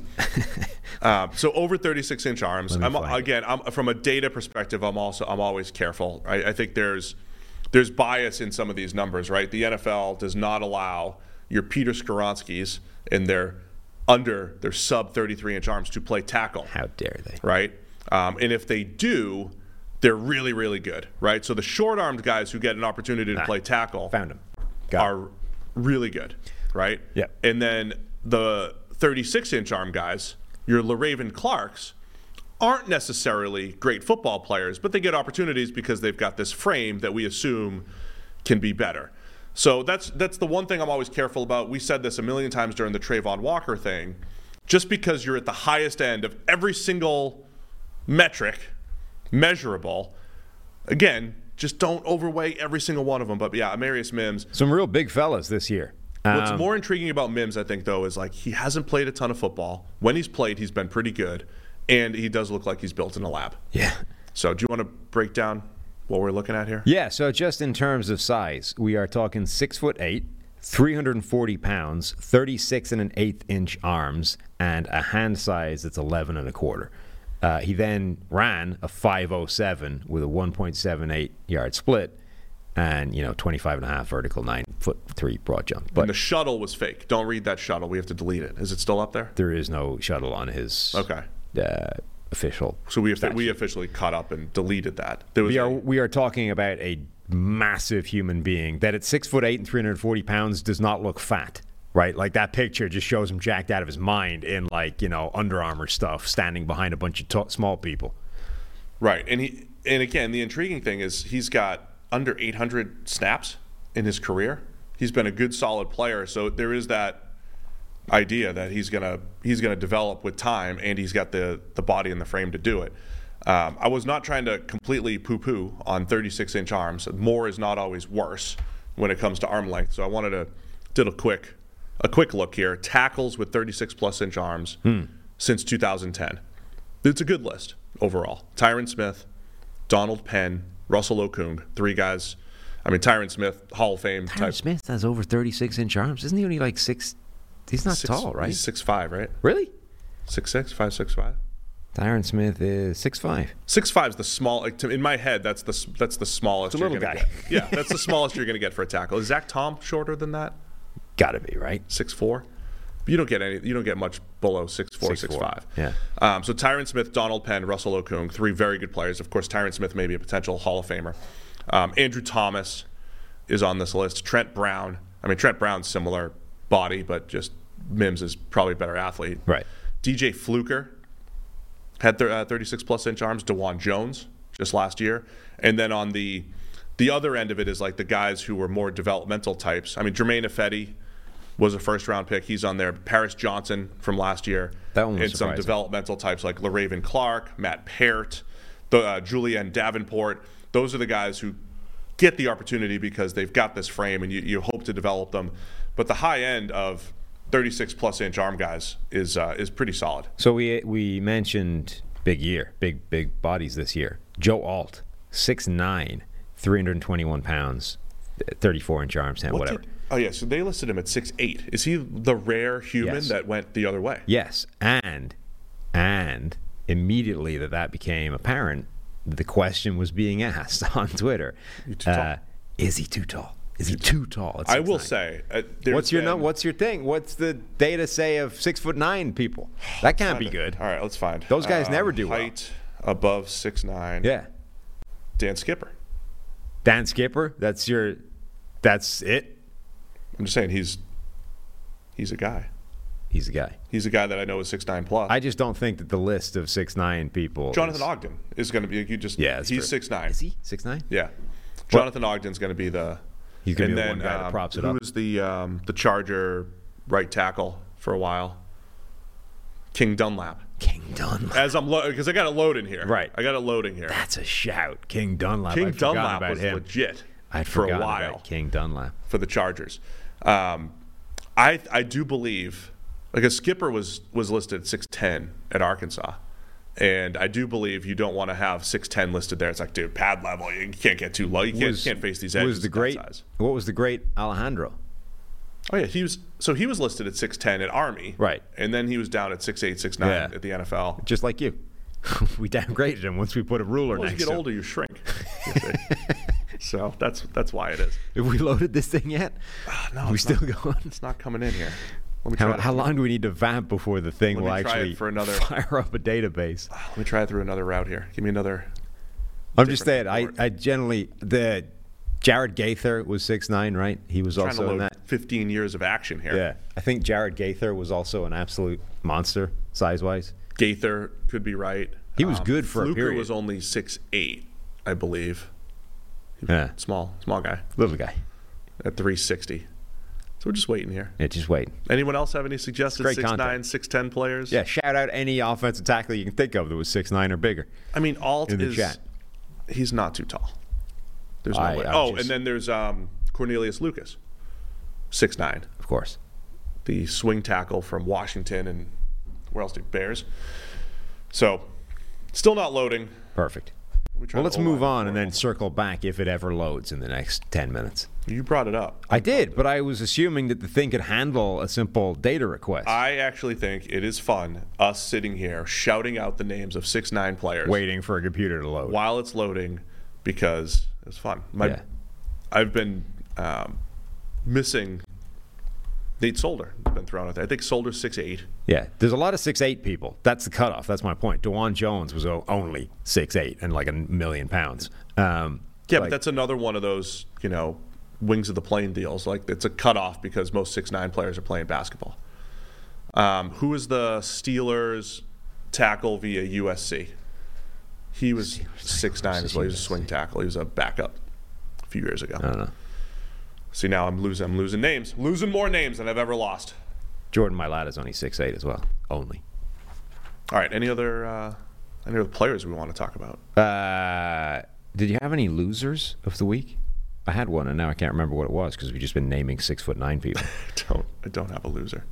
So over 36-inch arms. I'm from a data perspective. I'm always careful. I think there's bias in some of these numbers, right? The NFL does not allow your Peter Skoronskis and their sub 33-inch arms to play tackle. How dare they? Right? And if they do, they're really, really good, right? So the short-armed guys who get an opportunity to play tackle are really good, right? Yeah. And then the 36-inch arm guys, your LaRaven Clarks, aren't necessarily great football players, but they get opportunities because they've got this frame that we assume can be better. So that's the one thing I'm always careful about. We said this a million times during the Trayvon Walker thing. Just because you're at the highest end of every single metric measurable, again, just don't overweigh every single one of them. But yeah, Amarius Mims. Some real big fellas this year. What's more intriguing about Mims, I think, though, is like he hasn't played a ton of football. When he's played, he's been pretty good. And he does look like he's built in a lab. Yeah. So do you want to break down what we're looking at here? Yeah, so just in terms of size, we are talking 6'8", 340 pounds, 36 1/8 inch arms, and a hand size that's 11 1/4. He then ran a 5.07 with a 1.78 yard split and, 25.5 vertical, 9'3" broad jump. But the shuttle was fake. Don't read that shuttle. We have to delete it. Is it still up there? There is no shuttle on his official. So we officially caught up and deleted that. We are talking about a massive human being that at 6'8" and 340 pounds does not look fat. Right, like that picture just shows him jacked out of his mind in Under Armour stuff, standing behind a bunch of small people. Right, and again, the intriguing thing is he's got under 800 snaps in his career. He's been a good, solid player, so there is that idea that he's gonna develop with time, and he's got the body and the frame to do it. I was not trying to completely poo-poo on 36-inch arms. More is not always worse when it comes to arm length, so I wanted to do a quick look here. Tackles with 36-plus-inch arms since 2010. It's a good list overall. Tyron Smith, Donald Penn, Russell Okung, three guys. I mean, Tyron Smith, Hall of Fame. Tyron Smith has over 36-inch arms. Isn't he only like 6? He's not tall, right? He's 6'5", right? Really? 6'6", 5'6", 5". Tyron Smith is 6'5". 6'5" is the small. In my head, that's the smallest. It's a little guy. Get. Yeah, that's the smallest you're going to get for a tackle. Is Zach Tom shorter than that? Got to be, right? 6'4". You don't get much below 6'4", 6'5". Yeah. So Tyron Smith, Donald Penn, Russell Okung, three very good players. Of course, Tyron Smith may be a potential Hall of Famer. Andrew Thomas is on this list. Trent Brown. I mean, Trent Brown's similar body, but just Mims is probably a better athlete. Right. DJ Fluker had 36-plus-inch arms. DeJuan Jones just last year. And then on the other end of it is like the guys who were more developmental types. I mean, Jermaine Ifedi was a first-round pick. He's on there. Paris Johnson from last year. That one was and some developmental types like LaRaven Clark, Matt Peart, Julian Davenport. Those are the guys who get the opportunity because they've got this frame and you hope to develop them. But the high end of 36-plus-inch arm guys is pretty solid. So we mentioned big bodies this year. Joe Alt, 6'9", 321 pounds, 34-inch arms, whatever. Oh, yeah, so they listed him at 6'8". Is he the rare human Yes. that went the other way? Yes, and immediately that became apparent, the question was being asked on Twitter. You too tall. Is he too tall? Is he too tall? At I will 6'9"? say, What's your thing? What's the data say of 6'9" people? That can't be good. All right, let's find. Those guys never do well. Height above 6'9". Yeah. Dan Skipper. Dan Skipper. That's it. I'm just saying he's a guy. He's a guy. He's a guy that I know is 6'9" plus. I just don't think that the list of 6'9" people. Jonathan Ogden is going to be. Yeah, he's 6'9". Is he 6'9"? Yeah. Jonathan Ogden's going to be the. He's going to be the then, one guy that props it up. Who was the Charger right tackle for a while? King Dunlap. King Dunlap. As I'm because I got it loading here. Right. I got it loading here. That's a shout. King Dunlap. King I'd forgotten Dunlap about was him. legit I'd for a forgotten while. about King Dunlap. For the Chargers. I do believe, like, a Skipper was listed at 6'10" at Arkansas. And I do believe you don't want to have 6'10" listed there. It's like, dude, pad level. You can't get too low. You can't face these edges. What was the great Alejandro? Oh, yeah. He was listed at 6'10" at Army. Right. And then he was down at 6'8", 6'9" at the NFL. Just like you. We downgraded him once we put a ruler Well, next to him. as you get older, you shrink. So that's why it is. Have we loaded this thing yet? No, we still going? It's not coming in here. How long do we need to vamp before the thing will actually fire up a database? Let me try it through another route here. Give me another. I'm just saying, I generally, the Jared Gaither was 6'9", right? He was also in that. 15 years of action here. Yeah. I think Jared Gaither was also an absolute monster, size-wise. Gaither could be right. He was good for Fluker a period. was only 6'8", I believe. Yeah. Small guy. Little guy. At 360. So we're just waiting here. Yeah, just wait. Anyone else have any suggested 6'9", 6'10" players? Yeah, shout out any offensive tackle you can think of that was 6'9" or bigger. I mean, Alt in the is chat. He's not too tall. There's no way. And then there's Cornelius Lucas, 6'9". Of course. The swing tackle from Washington and where else? Bears. So, still not loading. Perfect. Well, let's move on and then circle back if it ever loads in the next 10 minutes. You brought it up. I did, but I was assuming that the thing could handle a simple data request. I actually think it is fun, us sitting here shouting out the names of 6'9" players. Waiting for a computer to load. While it's loading, because it's fun. I've been missing Nate Solder. Has been thrown out there. I think Solder's 6'8". Yeah, there's a lot of 6'8" people. That's the cutoff. That's my point. DeJuan Jones was only 6'8" and like 1 million pounds. But that's another one of those, wings of the plane deals. Like, it's a cutoff because most 6'9" players are playing basketball. Who is the Steelers tackle via USC? He was 6'9" as well. He was a swing tackle. He was a backup a few years ago. I don't know. See, now I'm losing names. Losing more names than I've ever lost. Jordan Mailata is only 6'8" as well. Only. All right. Any other players we want to talk about? Did you have any losers of the week? I had one, and now I can't remember what it was because we've just been naming 6'9" people. I don't have a loser.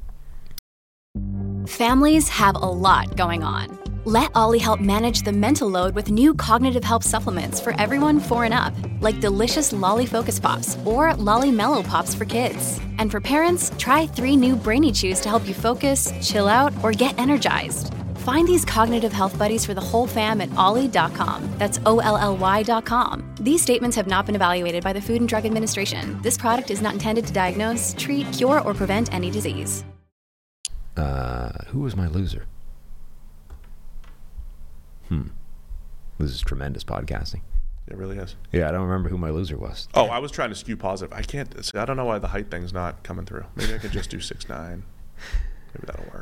Families have a lot going on. Let Ollie help manage the mental load with new cognitive help supplements for everyone 4 and up, like delicious Lolly Focus Pops or Lolly Mellow Pops for kids. And for parents, try 3 new Brainy Chews to help you focus, chill out, or get energized. Find these cognitive health buddies for the whole fam at ollie.com. That's OLLY.com. These statements have not been evaluated by the Food and Drug Administration. This product is not intended to diagnose, treat, cure, or prevent any disease. Who was my loser? This is tremendous podcasting. It really is. Yeah, I don't remember who my loser was. Oh, I was trying to skew positive. I can't. I don't know why the height thing's not coming through. Maybe I could just do 6'9". Maybe that'll work.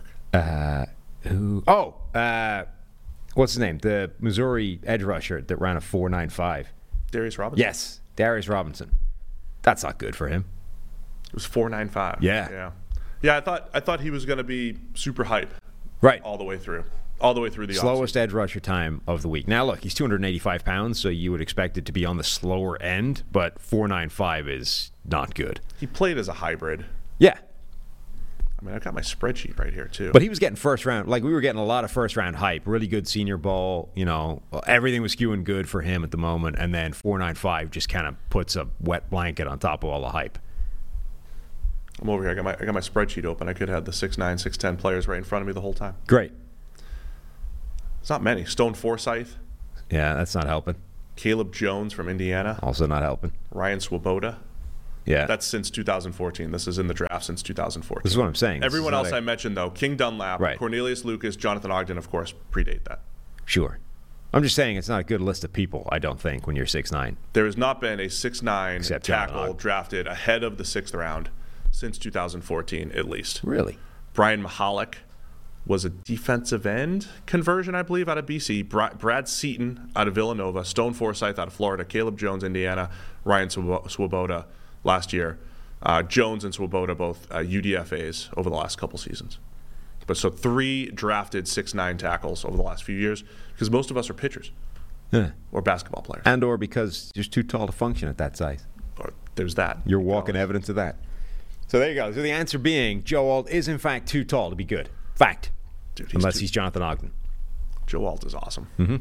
What's his name? The Missouri edge rusher that ran a 4.95. Darius Robinson? Yes, Darius Robinson. That's not good for him. It was 4.95. Yeah. Yeah, I thought he was going to be super hype. Right. All the way through the slowest edge rusher time of the week. Now, look, he's 285 pounds, so you would expect it to be on the slower end, but 4.95 is not good. He played as a hybrid. Yeah. I mean, I've got my spreadsheet right here, too. But he was getting first round. Like, we were getting a lot of first round hype. Really good Senior Bowl. Everything was skewing good for him at the moment. And then 4.95 just kind of puts a wet blanket on top of all the hype. I'm over here. I got my spreadsheet open. I could have had the 6'9", 6'10" players right in front of me the whole time. Great. It's not many. Stone Forsythe. Yeah, that's not helping. Caleb Jones from Indiana. Also not helping. Ryan Swoboda. Yeah. That's since 2014. This is in the draft since 2014. This is what I'm saying. Everyone else I mentioned, though, King Dunlap, right. Cornelius Lucas, Jonathan Ogden, of course, predate that. Sure. I'm just saying it's not a good list of people, I don't think, when you're 6'9". There has not been a 6'9" tackle drafted ahead of the 6th round since 2014, at least. Really? Brian Mahalik was a defensive end conversion, I believe, out of BC. Brad Seaton out of Villanova. Stone Forsythe out of Florida. Caleb Jones, Indiana. Ryan Swoboda last year. Jones and Swoboda both UDFAs over the last couple seasons. But so 3 drafted 6'9" tackles over the last few years because most of us are pitchers or basketball players. And or because you're too tall to function at that size. Or there's that. You're walking evidence of that. So there you go. So the answer being Joe Alt is in fact too tall to be good. Fact. Dude, unless he's Jonathan Ogden. Joe Alt is awesome. Mm-hmm.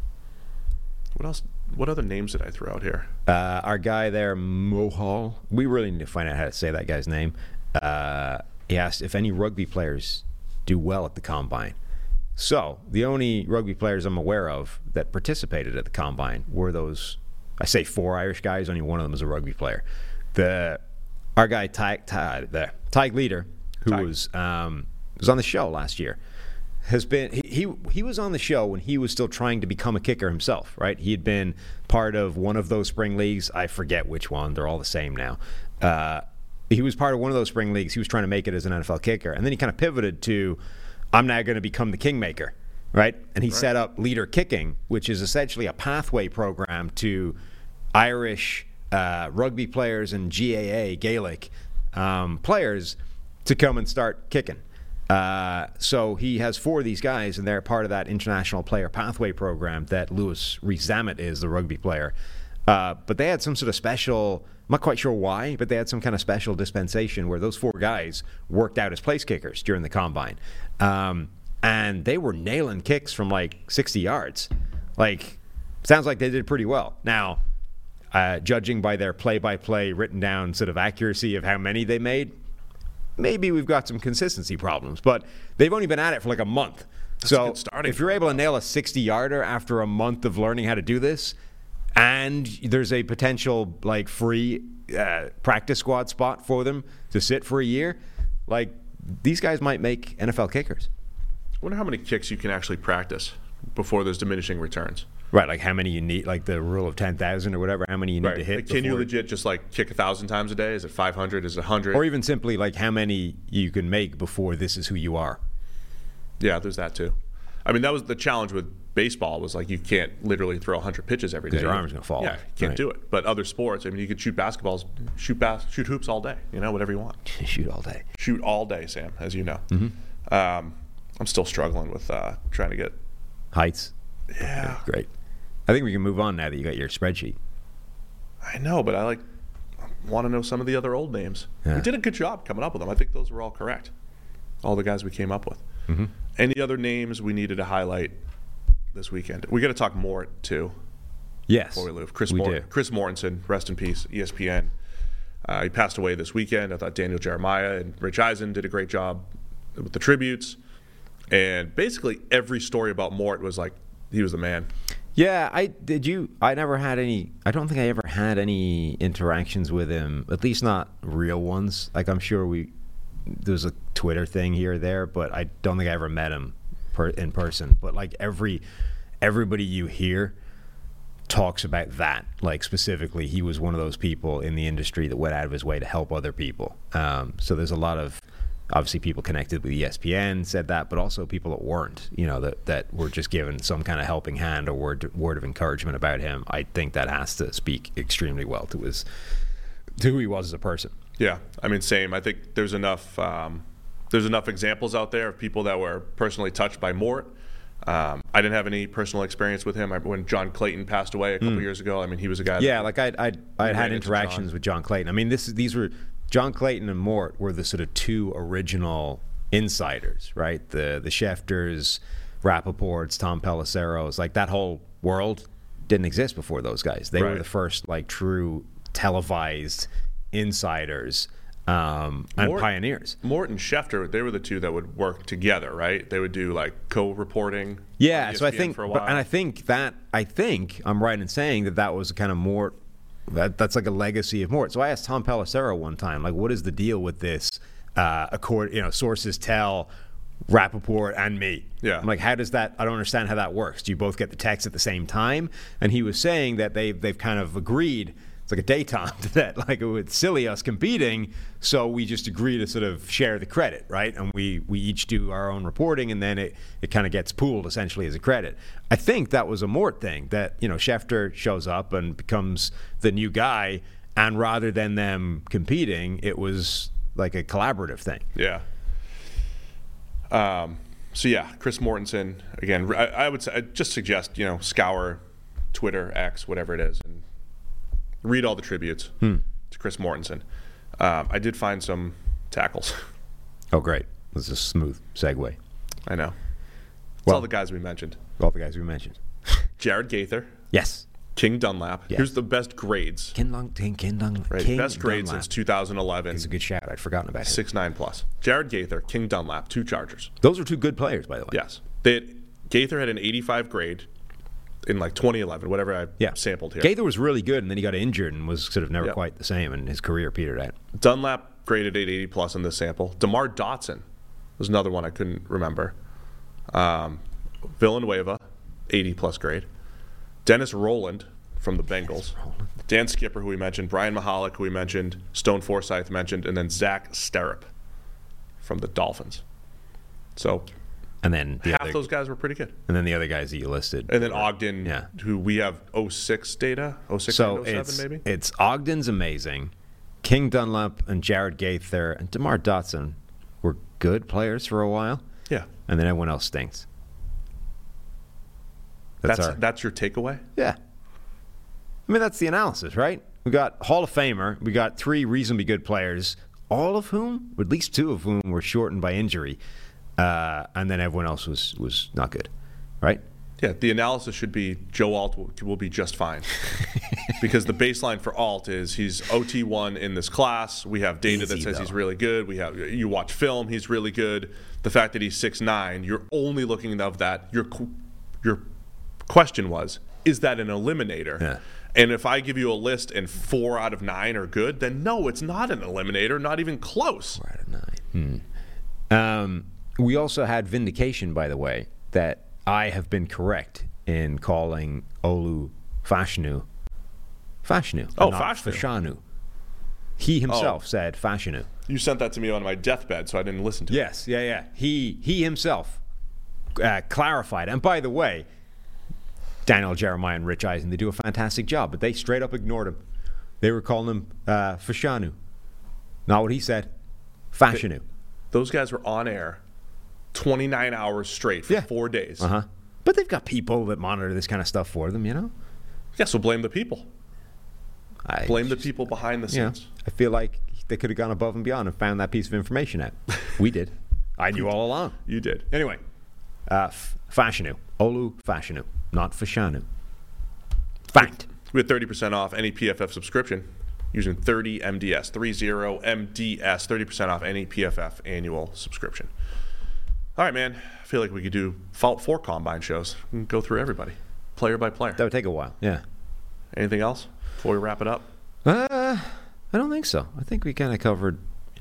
What else? What other names did I throw out here? Our guy there, Mohal. We really need to find out how to say that guy's name. He asked if any rugby players do well at the Combine. So the only rugby players I'm aware of that participated at the Combine were those, I say 4 Irish guys, only one of them is a rugby player. Our guy, Tig Leader, who was on the show last year, has been he was on the show when he was still trying to become a kicker himself, right? He had been part of one of those spring leagues. I forget which one. They're all the same now. He was part of one of those spring leagues. He was trying to make it as an NFL kicker. And then he kind of pivoted to, I'm now going to become the kingmaker, right? And he set up Leader Kicking, which is essentially a pathway program to Irish rugby players and GAA, Gaelic players to come and start kicking. So he has 4 of these guys, and they're part of that international player pathway program that Louis Rees-Zammit is, the rugby player. But they had some sort of special, I'm not quite sure why, but they had some kind of special dispensation where those 4 guys worked out as place kickers during the Combine. And they were nailing kicks from like 60 yards. Like, sounds like they did pretty well. Now, judging by their play-by-play written down sort of accuracy of how many they made, maybe we've got some consistency problems, but they've only been at it for like a month. So if you're able to nail a 60-yarder after a month of learning how to do this, and there's a potential like free practice squad spot for them to sit for a year, like these guys might make NFL kickers. I wonder how many kicks you can actually practice before there's diminishing returns. Right, like how many you need, like the rule of 10,000 or whatever, how many you need to hit. Like, can you legit just like kick 1,000 times a day? Is it 500? Is it 100? Or even simply like how many you can make before this is who you are. Yeah, there's that too. I mean, that was the challenge with baseball, was like you can't literally throw 100 pitches every day. Because your arm's going to fall. Yeah, you can't do it. But other sports, I mean, you could shoot basketballs, shoot hoops all day, whatever you want. Shoot all day. Shoot all day, Sam, as you know. Mm-hmm. I'm still struggling with trying to get heights. Yeah. Great. I think we can move on now that you got your spreadsheet. I know, but I want to know some of the other old names. Yeah. We did a good job coming up with them. I think those were all correct. All the guys we came up with. Mm-hmm. Any other names we needed to highlight this weekend? We got to talk Mort too. Yes. Before we leave. Chris Mortensen, rest in peace, ESPN. He passed away this weekend. I thought Daniel Jeremiah and Rich Eisen did a great job with the tributes. And basically every story about Mort was like he was the man. Yeah, I never had any. I don't think I ever had any interactions with him, at least not real ones. Like, I'm sure there was a Twitter thing here or there, but I don't think I ever met him in person. But like everybody you hear talks about that. Like, specifically, he was one of those people in the industry that went out of his way to help other people. So there's a lot of, obviously, people connected with ESPN said that, but also people that weren't, that were just given some kind of helping hand or word of encouragement about him. I think that has to speak extremely well to who he was as a person. Yeah, I mean, same. I think there's enough examples out there of people that were personally touched by Mort. I didn't have any personal experience with him. When John Clayton passed away a couple years ago, I mean, he was a guy. Yeah, like I had interactions with John Clayton. I mean, these were. John Clayton and Mort were the sort of 2 original insiders, right? The Schefters, Rappaports, Tom Pelisseros, like that whole world didn't exist before those guys. They were the first like true televised insiders and pioneers. Mort and Schefter, they were the two that would work together, right? They would do like co-reporting. Yeah, on so I ESPN think, for a while. and I think I'm right in saying that was kind of Mort. That's like a legacy of Mort. So I asked Tom Pelissero one time, like, what is the deal with this? Sources tell Rappaport and me. Yeah. I'm like, how does that? I don't understand how that works. Do you both get the text at the same time? And he was saying that they've kind of agreed. It's like a détente that, like, it would silly us competing, so we just agree to sort of share the credit, right? And we each do our own reporting, and then it kind of gets pooled essentially as a credit. I think that was a Mort thing, that, Schefter shows up and becomes the new guy, and rather than them competing, it was like a collaborative thing. Yeah. Chris Mortensen, again, I would say, I'd just suggest, scour Twitter, X, whatever it is, and read all the tributes to Chris Mortensen. I did find some tackles. Oh, great. This is a smooth segue. I know. It's all the guys we mentioned. Jared Gaither. Yes. King Dunlap. Yes. Here's the best grades. King Dunlap. Right. King Best grades Dunlap. since 2011. It's a good shout. I'd forgotten about it. 6'9" plus. Jared Gaither, King Dunlap, 2 Chargers. Those are 2 good players, by the way. Yes. Gaither had an 85 grade in like 2011, whatever I sampled here. Gaither was really good, and then he got injured and was sort of never quite the same, and his career petered out. Dunlap graded 880 plus in this sample. DeMar Dotson was another one I couldn't remember. Villanueva, 80 plus grade. Dennis Rowland from the Bengals. Dan Skipper, who we mentioned. Brian Mahalik, who we mentioned. Stone Forsythe mentioned. And then Zach Sterup from the Dolphins. So and then half those guys were pretty good. And then the other guys that you listed. And then Ogden, who we have 06 data, 06 and 07 maybe? It's Ogden's amazing. King Dunlap and Jared Gaither and DeMar Dotson were good players for a while. Yeah. And then everyone else stinks. That's your takeaway? Yeah. I mean, that's the analysis, right? We got Hall of Famer. We got 3 reasonably good players, all of whom, or at least 2 of whom, were shortened by injury. And then everyone else was not good, right? Yeah, the analysis should be Joe Alt will be just fine. Because the baseline for Alt is he's OT1 in this class. We have data that says he's really good. You watch film, he's really good. The fact that he's 6'9", you're only looking at that. Your question was, is that an eliminator? Yeah. And if I give you a list and 4 out of 9 are good, then no, it's not an eliminator, not even close. 4 out of 9. We also had vindication, by the way, that I have been correct in calling Olu Fashanu. Oh, not Fashanu. He himself said Fashanu. You sent that to me on my deathbed, so I didn't listen to it. Yes, yeah. He himself clarified. And by the way, Daniel Jeremiah and Rich Eisen, they do a fantastic job, but they straight up ignored him. They were calling him Fashanu. Not what he said. Fashanu. Those guys were on air 29 hours straight for 4 days. Uh-huh. But they've got people that monitor this kind of stuff for them, Yeah, so blame the people. Blame the people behind the scenes. I feel like they could have gone above and beyond and found that piece of information out. We did. I knew all along. You did. Anyway, Fashanu. Olu Fashanu, not Fashanu. Fact. We had 30% off any PFF subscription using 30MDS, 30MDS, 30% off any PFF annual subscription. All right, man. I feel like we could do 4 combine shows and go through everybody, player by player. That would take a while, yeah. Anything else before we wrap it up? I don't think so. I think we kind of covered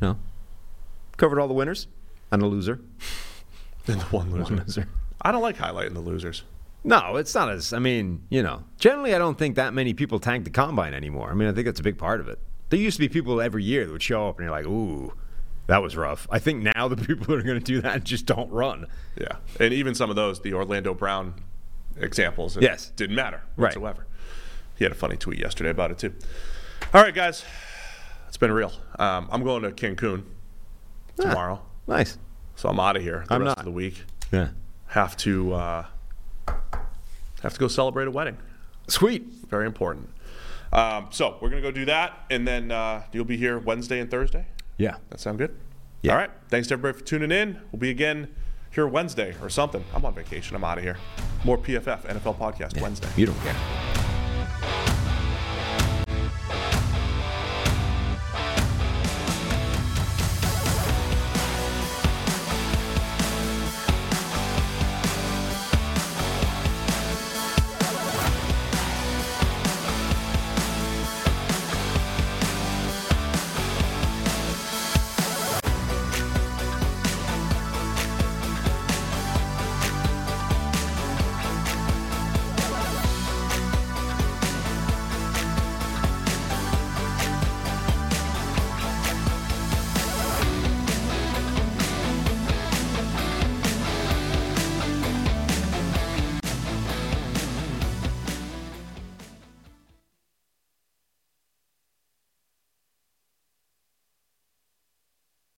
all the winners and the loser. And the one loser. I don't like highlighting the losers. No, it's not as, generally I don't think that many people tank the combine anymore. I think that's a big part of it. There used to be people every year that would show up and you're like, ooh, that was rough. I think now the people that are going to do that just don't run. Yeah. And even some of those, the Orlando Brown examples, didn't matter whatsoever. Right. He had a funny tweet yesterday about it too. All right, guys. It's been real. I'm going to Cancun tomorrow. Nice. So I'm out of here the rest of the week. Yeah. Have to go celebrate a wedding. Sweet. Very important. So we're going to go do that, and then you'll be here Wednesday and Thursday? Yeah. That sound good? Yeah. All right. Thanks to everybody for tuning in. We'll be again here Wednesday or something. I'm on vacation. I'm out of here. More PFF NFL podcast Wednesday. You don't care.